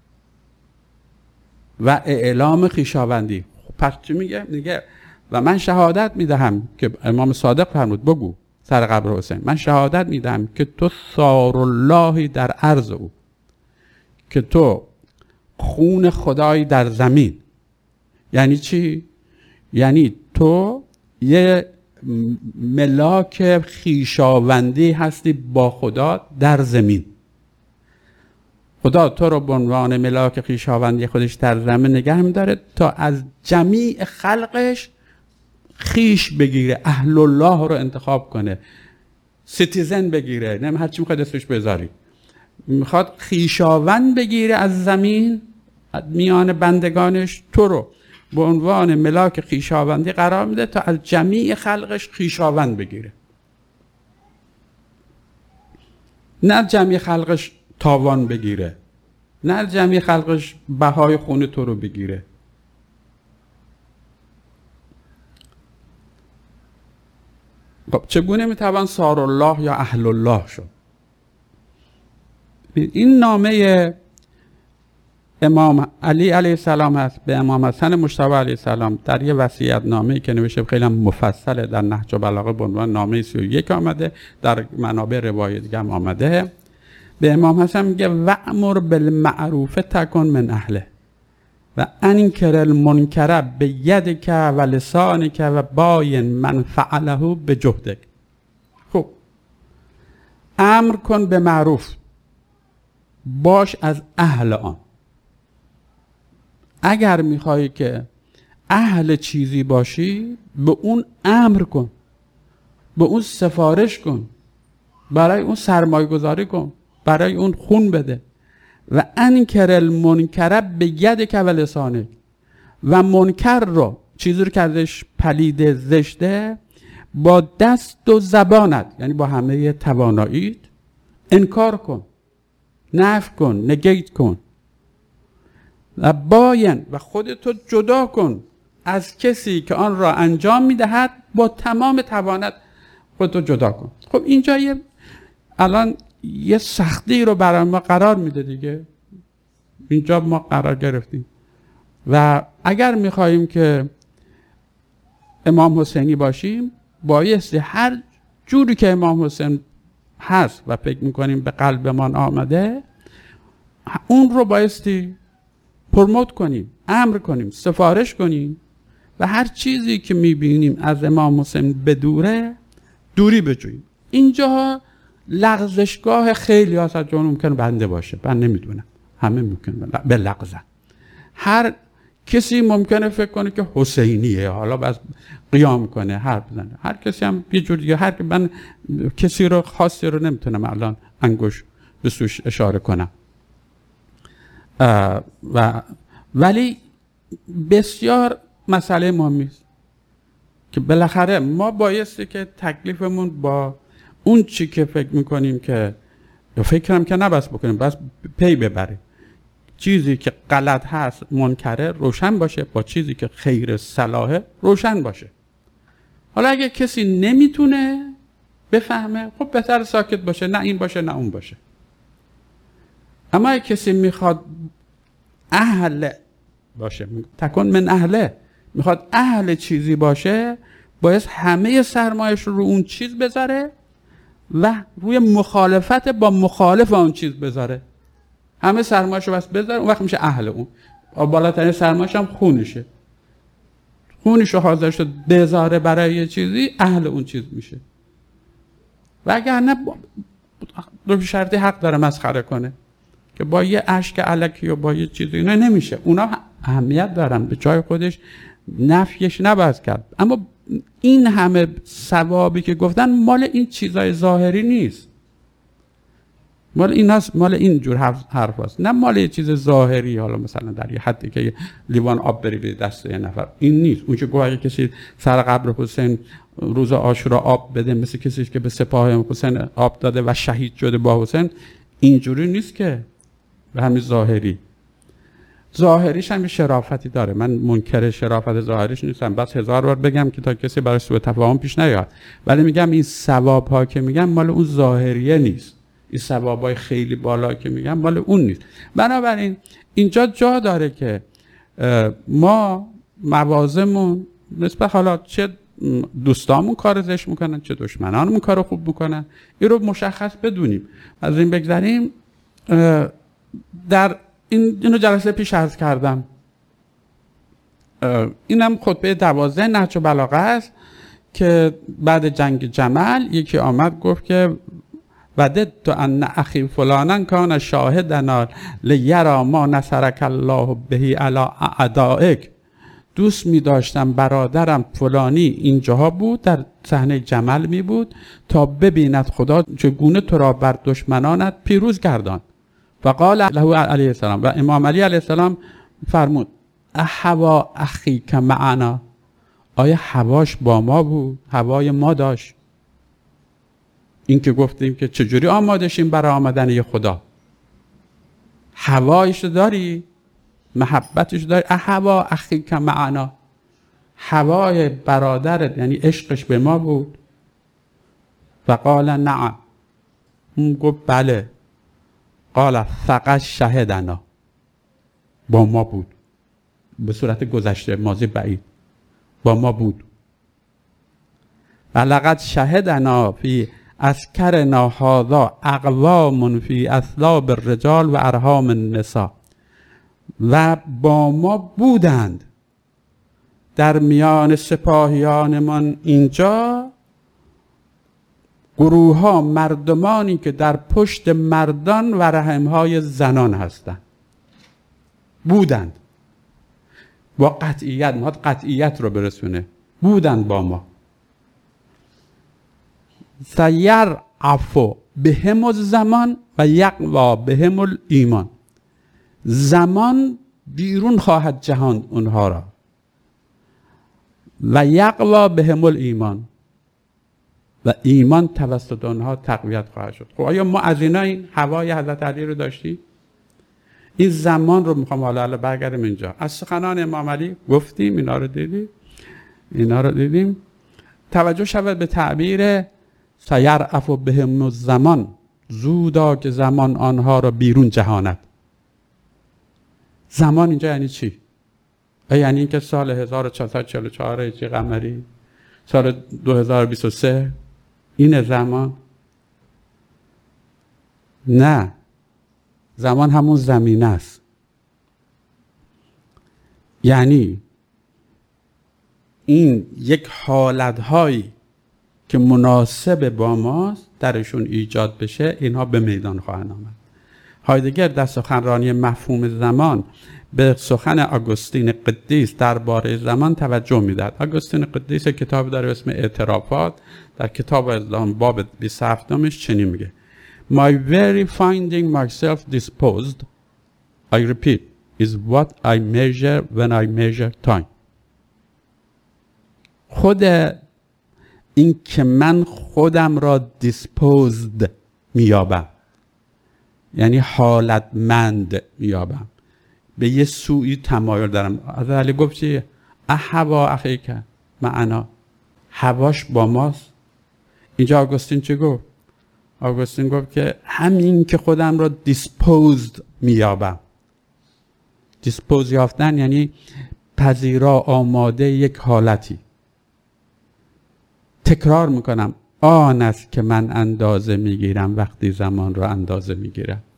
و اعلام خویشاوندی. خب پس چی میگه؟ میگه و من شهادت میدهم که امام صادق فرمود بگو سر قبر حسین، من شهادت میدهم که تو ثار اللهی در عرض او، که تو خون خدایی در زمین. یعنی چی؟ یعنی تو یه ملاک خویشاوندی هستی با خدا در زمین. خدا تو رو به عنوان ملاک خویشاوندی خودش در زمین نگه می‌داره تا از جمیع خلقش خیش بگیره، اهل الله رو انتخاب کنه، سیتیزن بگیره، نه هر چی میخواد اسمش بذاری، میخواد خیشاوند بگیره از زمین، میان بندگانش تو رو به عنوان ملاک خیشاوندی قرار میده تا از جمیع خلقش خیشاوند بگیره، نه جمیع خلقش تاوان بگیره، نه جمیع خلقش بهای خون تو رو بگیره. خب چگونه میتوان ثار الله یا اهل الله شد؟ این نامه امام علی علیه السلام هست به امام حسن مجتبی علیه السلام در یه وصیت نامه‌ای که نوشته خیلی مفصله در نهج البلاغه به عنوان نامه سی و یک آمده، در منابع روایت دیگه هم آمده. به امام حسن میگه وأمر بالمعروف تکن من اهله و انکر المنکر بیدک و لسانک و باین من فعله بجهدک. خب امر کن به معروف، باش از اهل آن. اگر میخوایی که اهل چیزی باشی به اون امر کن، به اون سفارش کن، برای اون سرمایه گذاری کن، برای اون خون بده. و انکر المنکر بیدک و لسانک، و منکر رو، چیزی رو که ازش پلید زشته، با دست و زبانت، یعنی با همه تواناییت انکار کن، نفی کن، نگیت کن. و باین، و خودتو جدا کن از کسی که آن را انجام میدهد، با تمام توانت خودتو جدا کن. خب اینجا یه الان یه سختی رو برای ما قرار میده دیگه، اینجا ما قرار گرفتیم و اگر میخواییم که امام حسینی باشیم بایستی هر جوری که امام حسین هست و فکر میکنیم به قلبمان آمده اون رو بایستی پروموت کنیم، امر کنیم، سفارش کنیم و هر چیزی که میبینیم از امام حسین بدوره دوری بجوییم. اینجا لغزشگاه خیلی هست، از جون ممکنه بنده باشه، من نمیدونم، همه ممکنه به لغزن. هر کسی ممکنه فکر کنه که حسینیه، حالا بس قیام کنه، حرف بزنه. هر کسی هم یه جور دیگه، هر من کسی رو خاصی رو نمیتونم الان انگوش به سوش اشاره کنم. و ولی بسیار مسئله مهمی است که بالاخره ما بایستی که تکلیفمون با اون چی که فکر میکنیم که یا فکرم که نباید بکنیم، بس پی ببریم. چیزی که غلط هست منکره روشن باشه، با چیزی که خیر صلاحه روشن باشه. حالا اگه کسی نمیتونه بفهمه خب بهتر ساکت باشه، نه این باشه نه اون باشه. اما اگه کسی میخواد اهل باشه، تکن من اهله، میخواد اهل چیزی باشه، باید همه سرمایش رو, رو اون چیز بذاره و روی مخالفت با مخالف اون چیز بذاره. همه سرمایه‌شو بس بذاره، اون وقت میشه اهل اون. بالاترین سرمایه‌ش هم خونشه. خونشو حاضر شد بذاره برای یه چیزی، اهل اون چیز میشه. و اگر نه دو شرطی حق داره مسخره کنه که با یه اشک الکی و با یه چیزی اینا نمیشه. اونا اهمیت دارن به جای خودش، نفیش نباید کرد. اما این همه ثوابی که گفتن مال این چیزای ظاهری نیست، مال این هست، مال این جور حرف هست، نه مال یه چیز ظاهری. حالا مثلا در یه حدی که لیوان آب بری به دست یه نفر، این نیست. اون که گویا کسی سر قبر حسین روز عاشورا آب بده، مثل کسی که به سپاه حسین آب داده و شهید شده با حسین، اینجوری نیست که به همین ظاهری. ظاهریش هم شرافتی داره، من منکر شرافت ظاهریش نیستم، بس هزار بار بگم که تا کسی برای سوء تفاهم پیش نیاد. ولی میگم این ثواب ها که میگم مال اون ظاهریه نیست، این ثوابای خیلی بالا که میگم مال اون نیست. بنابراین اینجا جا داره که ما موازمون نسبت حالا چه دوستامون کار زشت میکنن چه دشمنانمون کار خوب میکنن، این رو مشخص بدونیم. از این بگذاریم، در این اینو جلسه پیش عرض کردم، اینم خطبه دوازده نهج البلاغه است که بعد جنگ جمل یکی آمد گفت که وددت ان اخی فلانا کان شاهدنا لیرا ما نصرک الله به علی اعدائک. دوست می داشتم برادرم فلانی اینجاها بود، در صحنه جمل می بود تا ببیند خدا چگونه تو را بر دشمنانت پیروز گردان. و قال له علیه السلام، و امام علی علیه السلام فرمود احوا اخیک معنا، آیا هواش با ما بود؟ هوای ما داشت؟ این که گفتیم که چجوری آماده شیم برای آمدن یه خدا، هوایش داری؟ محبتش داری؟ احوا اخیک معنا، هوای برادرت یعنی عشقش به ما بود؟ و قال نعم، اون گفت بله. قال فقط شهدنا، با ما بود، به صورت گذشته ماضی بعید با ما بود. و لقد شهدنا فی اسکرنا هذا اقوام فی اثلاب الرجال و ارحام النساء، و با ما بودند در میان سپاهیانمان اینجا گروه ها مردمانی که در پشت مردان و رحمهای زنان هستند. بودند با قطعیت، ما قطعیت رو برسونه، بودند با ما. سیر عفو بهم الزمان و یقوا بهم الایمان، زمان بیرون خواهد جهاند اونها را و یقوا بهم الایمان، و ایمان توسط آنها تقویت خواهد شد. خب آیا ما از اینا این هوای حضرت علی رو داشتیم؟ این زمان رو میخوام حالا حالا برگردیم اینجا. از سخنان امام علی گفتیم، اینا رو دیدیم اینا رو دیدیم توجه شود به تعبیر سیرعف بهم الزمان، زودا که زمان آنها را بیرون جهاند. زمان اینجا یعنی چی؟ یعنی اینکه سال هزار و چهارصد و چهل و چهار هجری قمری، سال دو هزار و بیست و سه این زمان؟ نه، زمان همون زمینه است. یعنی این یک حالتهایی که مناسب با ماست درشون ایجاد بشه، اینها به میدان خواهند آمد. هایدگر در سخنرانی مفهوم زمان به سخن آگوستین قدیس درباره زمان توجه میداد. آگوستین قدیس کتاب داره اسم اعترافات، در کتاب اسلام باب بیست و هفت چنین میگه: My very finding myself disposed, I repeat, is what I measure when I measure time. خود این که من خودم را disposed میابم، یعنی حالتمند میابم، به یه سوی تمایل دارم. از علی گفت چیه؟ احوا اخیک معنا، هواش با ماست. اینجا آگوستین چه گفت؟ آگوستین گفت که همین که خودم را disposed میابم. disposed یافتن یعنی پذیرا، آماده یک حالتی. تکرار میکنم، آن است که من اندازه میگیرم وقتی زمان را اندازه میگیرم.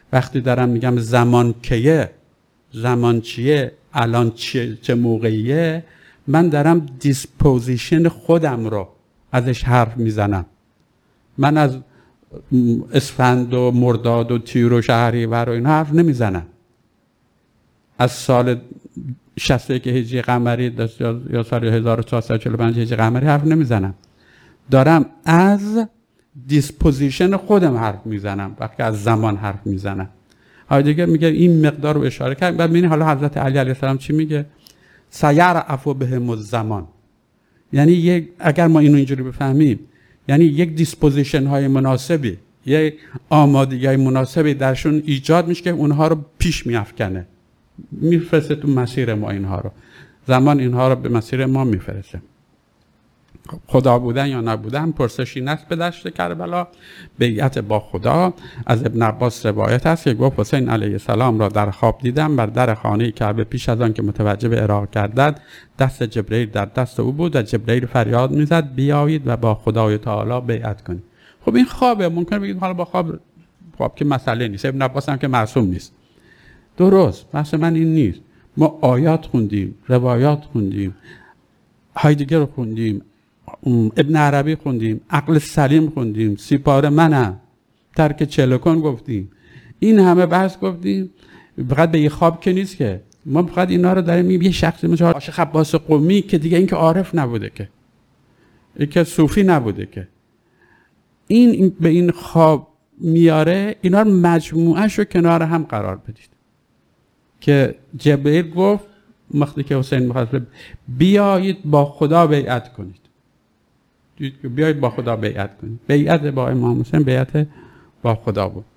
وقتی دارم میگم زمان کیه، زمان چیه، الان چه, چه موقعیه، من دارم دیسپوزیشن خودم رو ازش حرف میزنم. من از اسفند و مرداد و تیر و شهریور و این حرف نمیزنم. از سال شصت و یک هجری قمری یا سال هزار و چهارصد و چهل و پنج هجری قمری حرف نمیزنم. دارم از دیسپوزیشن خودم حرف میزنم وقتی از زمان حرف میزنم. حالا دیگه میگه این مقدار رو اشاره کرد. بعد ببینید حالا حضرت علی علیه السلام چی میگه؟ سیرعف بهم الزمان. یعنی یک اگر ما اینو اینجوری بفهمیم، یعنی یک دیسپوزیشن های مناسبی، یک آمادگی های مناسبی درشون ایجاد میشه که اونها رو پیش میافکنه، میفرسته تو مسیر ما. اینها رو زمان اینها رو به مسیر ما میفرسته. خدا بودن یا نبودن پرسشی نست به دشت کربلا. بیعت با خدا. از ابن عباس روایت است که گفت حسین علیه السلام را در خواب دیدم بر در خانه کعبه، پیش از آن که متوجه به عراق گردد دست جبرئیل در دست او بود و جبرئیل فریاد میزد بیایید و با خدای تعالی بیعت کنید. خب این خوابه، ممکنه بگید حالا با خواب خواب که مسئله نیست، ابن عباس هم که معصوم نیست. درست، بحث من این نیست. ما آیات خوندیم، روایات خوندیم، هایدگر رو خوندیم، ابن عربی خوندیم، عقل سلیم خوندیم، سیپاره منم، ترک چلکن گفتیم، این همه بحث گفتیم. فقط به یه خواب که نیست که ما فقط اینا رو داریم میگیم. یه شخصی مثل عاشق عباس قمی که دیگه این که عارف نبوده، که این که صوفی نبوده، که این به این خواب میاره، اینا رو مجموعه‌شو کنار هم قرار بدید که جبرئیل گفت وقتی که حسین می‌خواست بیایید با خدا بیعت کنید، دید که بیایید با خدا بیعت کنید. بیعت با امام حسین بیعت با خدا بود.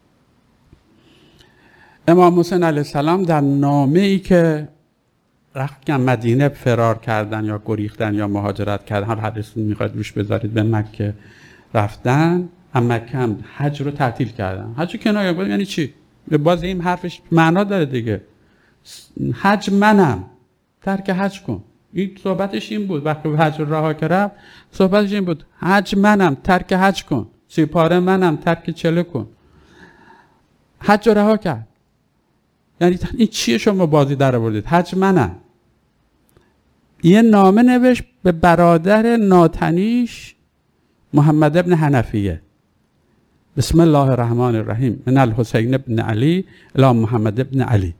امام حسین علیه السلام در نامه‌ای که رفتن مدینه فرار کردن یا گریختن یا مهاجرت کردن، هر حدیثی میخواید روش بذارید، به مکه رفتن، اما مکه هم حج رو تعطیل کردن. حج کنایه بود یعنی چی؟ باز این حرفش معنا داره دیگه. حج منم، ترک حج کن. این صحبتش این بود. وقتی حج رو رها کرد صحبتش این بود، حج منم، ترک حج کن. سیپاره منم، ترک چله کن. حج رو رها کرد. یعنی این چیه شما بازی در آوردید؟ حج منم. یه نامه نوشت به برادر ناتنیش محمد ابن حنفیه. بسم الله الرحمن الرحیم، من الحسین ابن علی الی محمد ابن علی.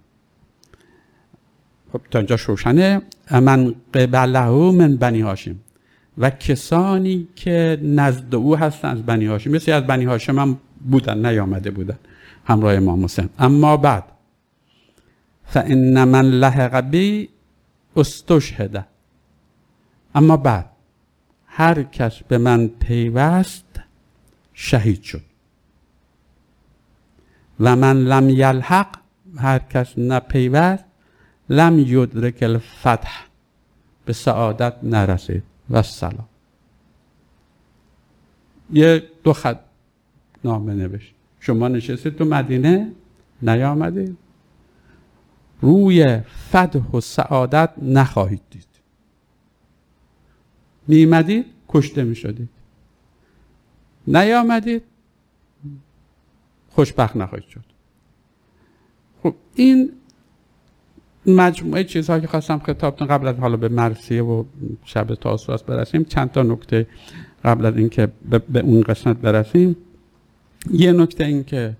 خب تا اینجا روشنه. من قبله من بنی هاشم، و کسانی که نزد او هستن از بنی هاشم، مثل از بنی هاشم هم بودن، نیامده بودن همراه امام حسین. اما بعد فان من لحق بی استشهد، اما بعد هر کس به من پیوست شهید شد. و من لم یلحق، هر کس نپیوست، لم یدرک الفتح، به سعادت نرسید. و سلام. یه دو خط نامه نوشت. شما نشستید تو مدینه، نیامدید، روی فتح و سعادت نخواهید دید. نیامدید کشته می شدید، نیامدید خوشبخت نخواهید شد. خب این مجموعه چیزهایی که خواستم خطابتون قبل از حالا به مرثیه و شب تاسوعا برسیم، چند تا نکته قبل از اینکه به اون قسمت برسیم. یه نکته این که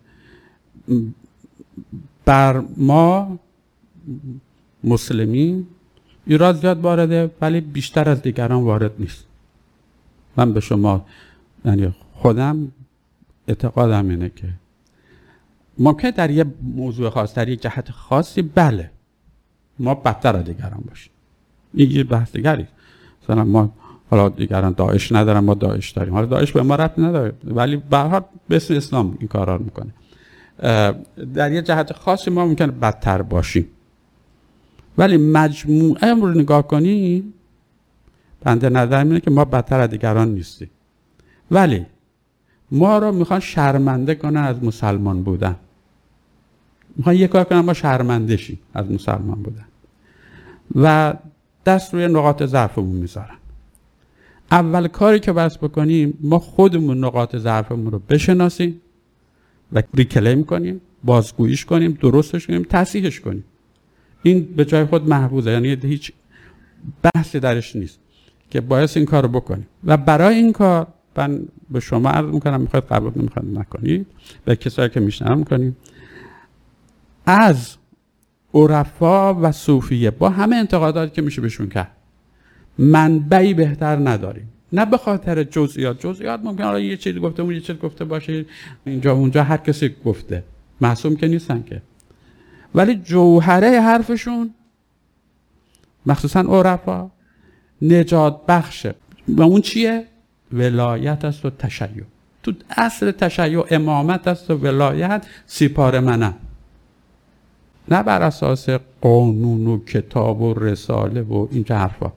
بر ما مسلمین ایراد زیاد وارده، ولی بیشتر از دیگران وارد نیست. من به شما، یعنی خودم اعتقادم اینه که ممکن در یه موضوع خاص، در یه جهت خاصی، بله ما بدتر از دیگران باشیم، این یه بحث دیگری. مثلا ما حالا دیگران داعش ندارن، ما داعش داریم. حالا داعش به ما ربطی نداره، ولی به هر حال به اسم اسلام این کارا رو میکنه. در یه جهت خاصی ما ممکنه بدتر باشیم، ولی مجموعه رو نگاه کنیم، بنده نظر اینه که ما بدتر از دیگران نیستیم. ولی ما رو میخوان شرمنده کنن از مسلمان بودن، میخوان یه کار کنن ما شرمنده شیم از مسلمان بودن و دست روی نقاط ضعفمون میذارن. اول کاری که بس بکنیم ما خودمون نقاط ضعفمون رو بشناسیم و ریکلیم کنیم، بازگوییش کنیم، درستش کنیم، تصحیحش کنیم. این به جای خود محفوظه، یعنی هیچ بحثی درش نیست که باید این کار رو بکنیم. و برای این کار من به شما عرض میکنم، میخواید قبول نمیخواید نکنید، به کسایی که میشنم میکنیم، از عرفا و صوفیه با همه انتقاداتی که میشه بهشون کرد منبعی بهتر نداریم. نه به خاطر جزئیات، جزئیات ممکنه یه چیزی گفته اون یه چیزی گفته باشه، اینجا اونجا هر کسی گفته، معصوم که نیستن که، ولی جوهره حرفشون مخصوصا عرفا نجات بخشه. و اون چیه؟ ولایت است و تشیع. تو اصل تشیع امامت است و ولایت سیپار منم، نه بر اساس قانون و کتاب و رساله و این حرفا.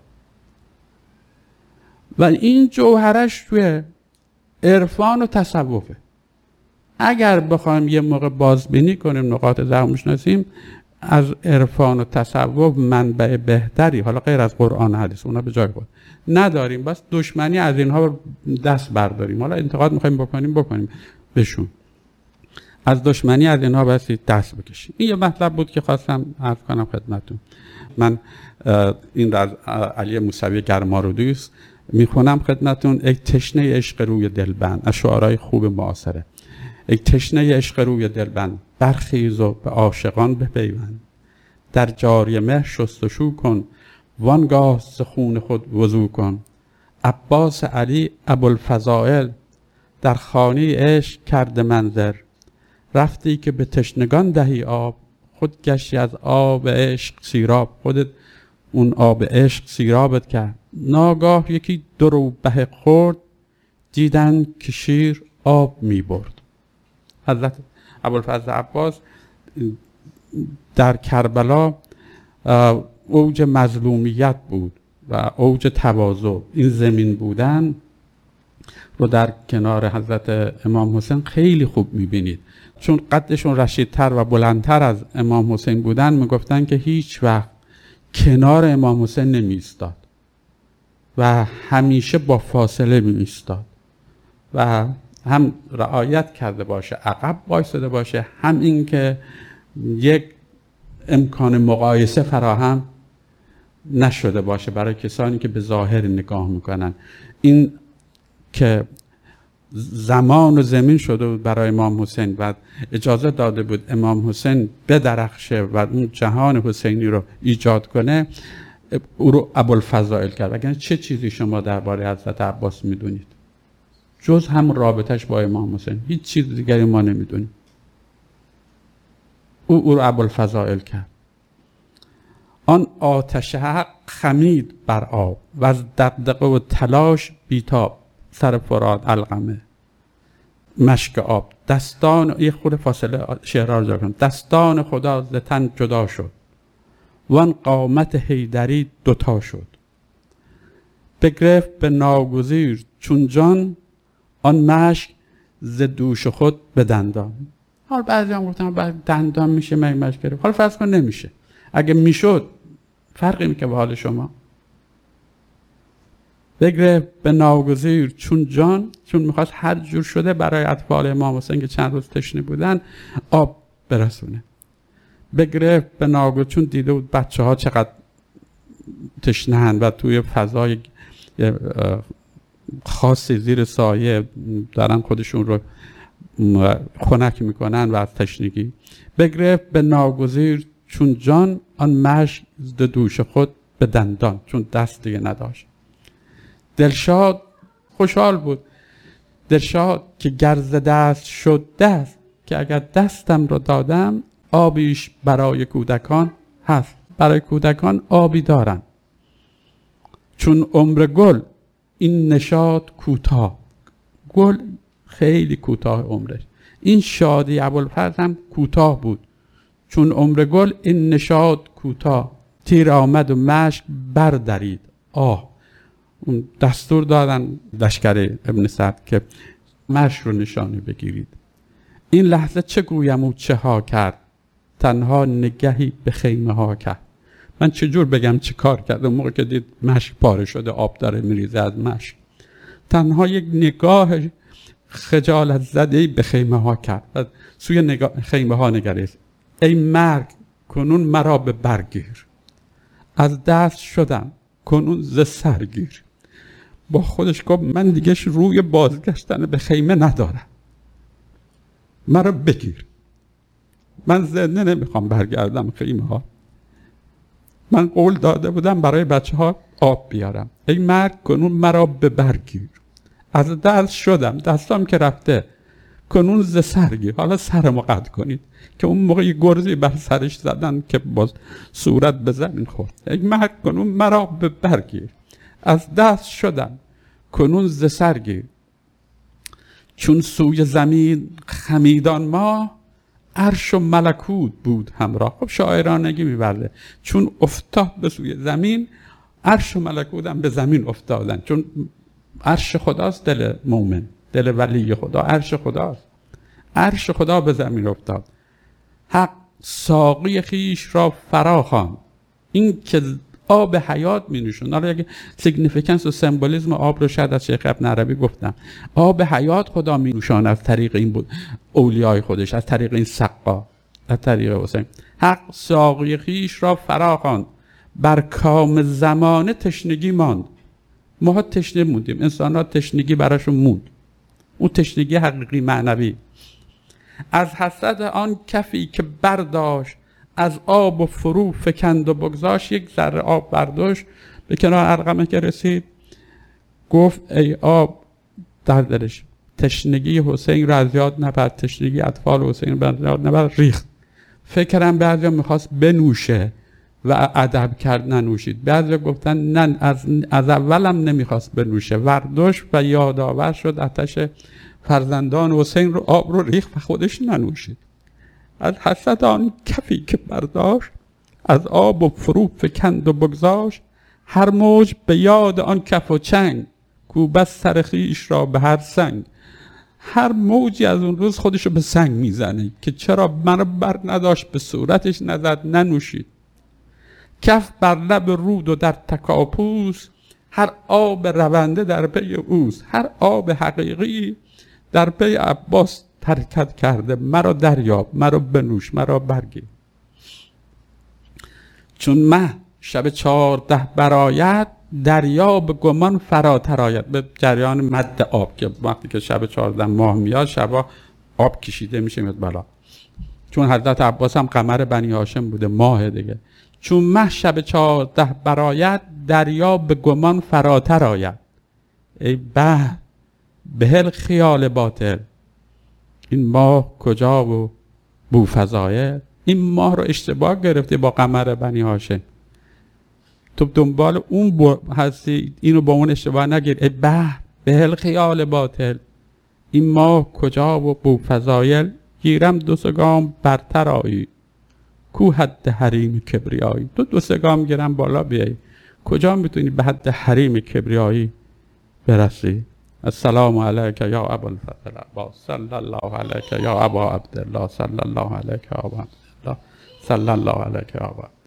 و این جوهرش توی عرفان و تصوفه. اگر بخوایم یه موقع بازبینی کنیم، نقاط ضعف شناسیم، از عرفان و تصوف منبع بهتری حالا غیر از قرآن و حدیث اونا به جای خود نداریم، بس دشمنی از اینها دست برداریم. حالا انتقاد میخوایم بکنیم بکنیم بهشون، از دشمنی از اینها بس دست بکشیم. این یه مطلب بود که خواستم عرض کنم خدمتتون. من این را از علی موسوی گرمارودی میخونم خدمتتون. ای تشنه عشق روی دلبند، از شعرهای خوب معاصره. ای تشنه عشق روی دلبند، برخیز و به عاشقان بپیوند. در جاری مه شستشو کن، وانگاه ز خون خود وضو کن. عباس علی ابوالفضائل، در خانه عشق کرده منظر. رفتی که به تشنگان دهی آب، خود گشتی از آب عشق سیراب. خودت اون آب عشق سیرابت کرد. ناگاه یکی دروبه خورد، دیدن که شیر آب می برد. حضرت ابوالفضل عباس در کربلا اوج مظلومیت بود و اوج تواضع. این زمین بودن رو در کنار حضرت امام حسین خیلی خوب میبینید، چون قدشون رشیدتر و بلندتر از امام حسین بودن. میگفتن که هیچ وقت کنار امام حسین نمی ایستاد و همیشه با فاصله می ایستاد و هم رعایت کرده باشه، عقب وایساده باشه، هم این که یک امکان مقایسه فراهم نشده باشه برای کسانی که به ظاهر نگاه میکنن. این که زمان و زمین شده بود برای امام حسین و اجازه داده بود امام حسین بدرخشه و اون جهان حسینی رو ایجاد کنه، او رو ابوالفضائل کرد. وگرنه چه چیزی شما درباره حضرت عباس میدونید جز هم رابطش با امام حسین؟ هیچ چیز دیگری ما نمیدونیم. او او رو ابوالفضائل کرد. آن آتش حق خمید بر آب، و از دغدغه و تلاش بیتاب. سر فرات علقمه مشک آب. دستان، یه خود فاصله شعرها رو جا کنم. دستان خدا ز تن جدا شد، وان قامت حیدری دوتا شد. بگرفت به ناگزیر چون جان، آن مشک ز دوش خود به دندان. حالا بعضی هم گفتن بعد دندان میشه من مشک گرفت. حالا فرض کن نمیشه. اگه میشد فرقی میکنه به حال شما؟ بگرفت به ناگزیر چون جان، چون میخواست هر جور شده برای اطفال امام حسین که چند روز تشنه بودن آب برسونه. بگرفت به ناگزیر چون دیده بود بچه ها چقدر تشنه هن و توی فضای خاصی زیر سایه دارن خودشون رو خنک میکنن و از تشنگی. بگرفت به ناگزیر چون جان، آن مشک ز دوش خود به دندان، چون دست دیگه نداشت. دلشاد خوشحال بود، دلشاد که گرز دست شد دست، که اگر دستم رو دادم آبیش برای کودکان هست. برای کودکان آبی دارن. چون عمر گل این نشاط کوتاه، گل خیلی کوتاه عمرش، این شادی ابوالفضل هم کوتاه بود. چون عمر گل این نشاط کوتاه، تیر آمد و مشک بردرید آه. اون دستور دادن لشکر ابن سعد که مشک رو نشانه بگیرید. این لحظه چه گویم و چه ها کرد، تنها نگهی به خیمه ها کرد. من چجور بگم چه کار کرد اون موقع که دید مشک پاره شده، آب داره میریزه از مشک. تنها یک نگاه خجالت زده‌ای به خیمه ها کرد و سوی نگاه خیمه ها نگریست. ای مرگ کنون مرا به برگیر، از دست شدم کنون ز سرگیر. با خودش گفت من دیگه روی بازگشتن به خیمه ندارم، مرا بگیر. من زنده نمیخوام برگردم خیمه ها. من قول داده بودم برای بچه ها آب بیارم. ای مرگ کنون مرا به برگیر، از دست شدم، دستام که رفته، کنون ز سرگیر. حالا سرمو قطع کنید که اون موقع یه گرزی بر سرش زدن که باز صورت به زمین خورد. ای مرگ کنون مرا به برگیر، از دست شدم کنون ز سرگیر. چون سوی زمین خمیدان ما، عرش و ملکوت بود همراه. خب شاعرانگی میبرده. چون افتاد به سوی زمین، عرش و ملکوت هم به زمین افتادن. چون عرش خداست دل مومن، دل ولی خدا عرش خداست. عرش خدا به زمین افتاد. حق ساقی خیش را فرا خواند، این که آب حیات می نوشون. حالا اگه سیگنیفیکنس و سمبولیسم آب رو شاید از شیخ ابن عربی گفتم. آب حیات خدا می نوشان از طریق این بود اولیای خودش، از طریق این سقا، از طریق حسین. حق ساقی خیش را فرا خواند، بر کام زمانه تشنگی ماند. ما تشنه موندیم، انسان ها تشنگی براشون موند، اون تشنگی حقیقی معنوی. از حسد آن کفی که برداشت، از آب و فرو فکند و بگذاشت. یک ذره آب برداشت، به کنار ارقمه که رسید گفت ای آب در دلش. تشنگی حسین را از یاد نبرد، تشنگی اطفال حسین را از یاد نبرد، ریخت. فکرم بعضیا میخواست بنوشه و ادب کرد ننوشید. بعضیا گفتن نه، از, از اولم نمیخواست بنوشه، ورداشت و یادآور شد آتش فرزندان حسین رو، آب رو ریخت و خودش ننوشید. از حسد آن کفی که برداشت، از آب و فرو فکند و بگذاشت. هر موج به یاد آن کف و چنگ، کو بس سر خویش را به هر سنگ. هر موجی از اون روز خودشو به سنگ میزنه که چرا منو بر نداشت، به صورتش نزد ننوشید. کف بر لب رود و در تکاپوس، هر آب رونده در پی اوست. هر آب حقیقی در پی عباس ترکت کرده، مرا دریاب، مرا بنوش، مرا برگیر. چون مه شب چهارده برآید، دریا به گمان فراتر آید. به جریان مد آب که وقتی که شب چهارده ماه میاد، شبا آب کشیده میشه میاد بالا. چون حضرت عباس هم قمر بنی هاشم بوده، ماه دیگه. چون مه شب چهارده برآید، دریا به گمان فراتر آید. ای بحر بهل خیال باطل، این ماه کجا و بوفضایل. این ماه رو اشتباه گرفتی با قمر بنی هاشم، تو دنبال اون هستی، اینو با اون اشتباه نگیر. ای بحر بهل خیال باطل، این ماه کجا و بوفضایل. گیرم دو سه گام برتر آیی، کو حد حریم کبریایی. تو دو سه گام گیرم بالا بیایی، کجا میتونی به حد حریم کبریایی برسی؟ السلام علیک یا ابا الفضل عباس، صلی الله علیک یا ابا عبدالله، صلی الله علیک یا ابا عبدالله، صلی الله علیک یا ابا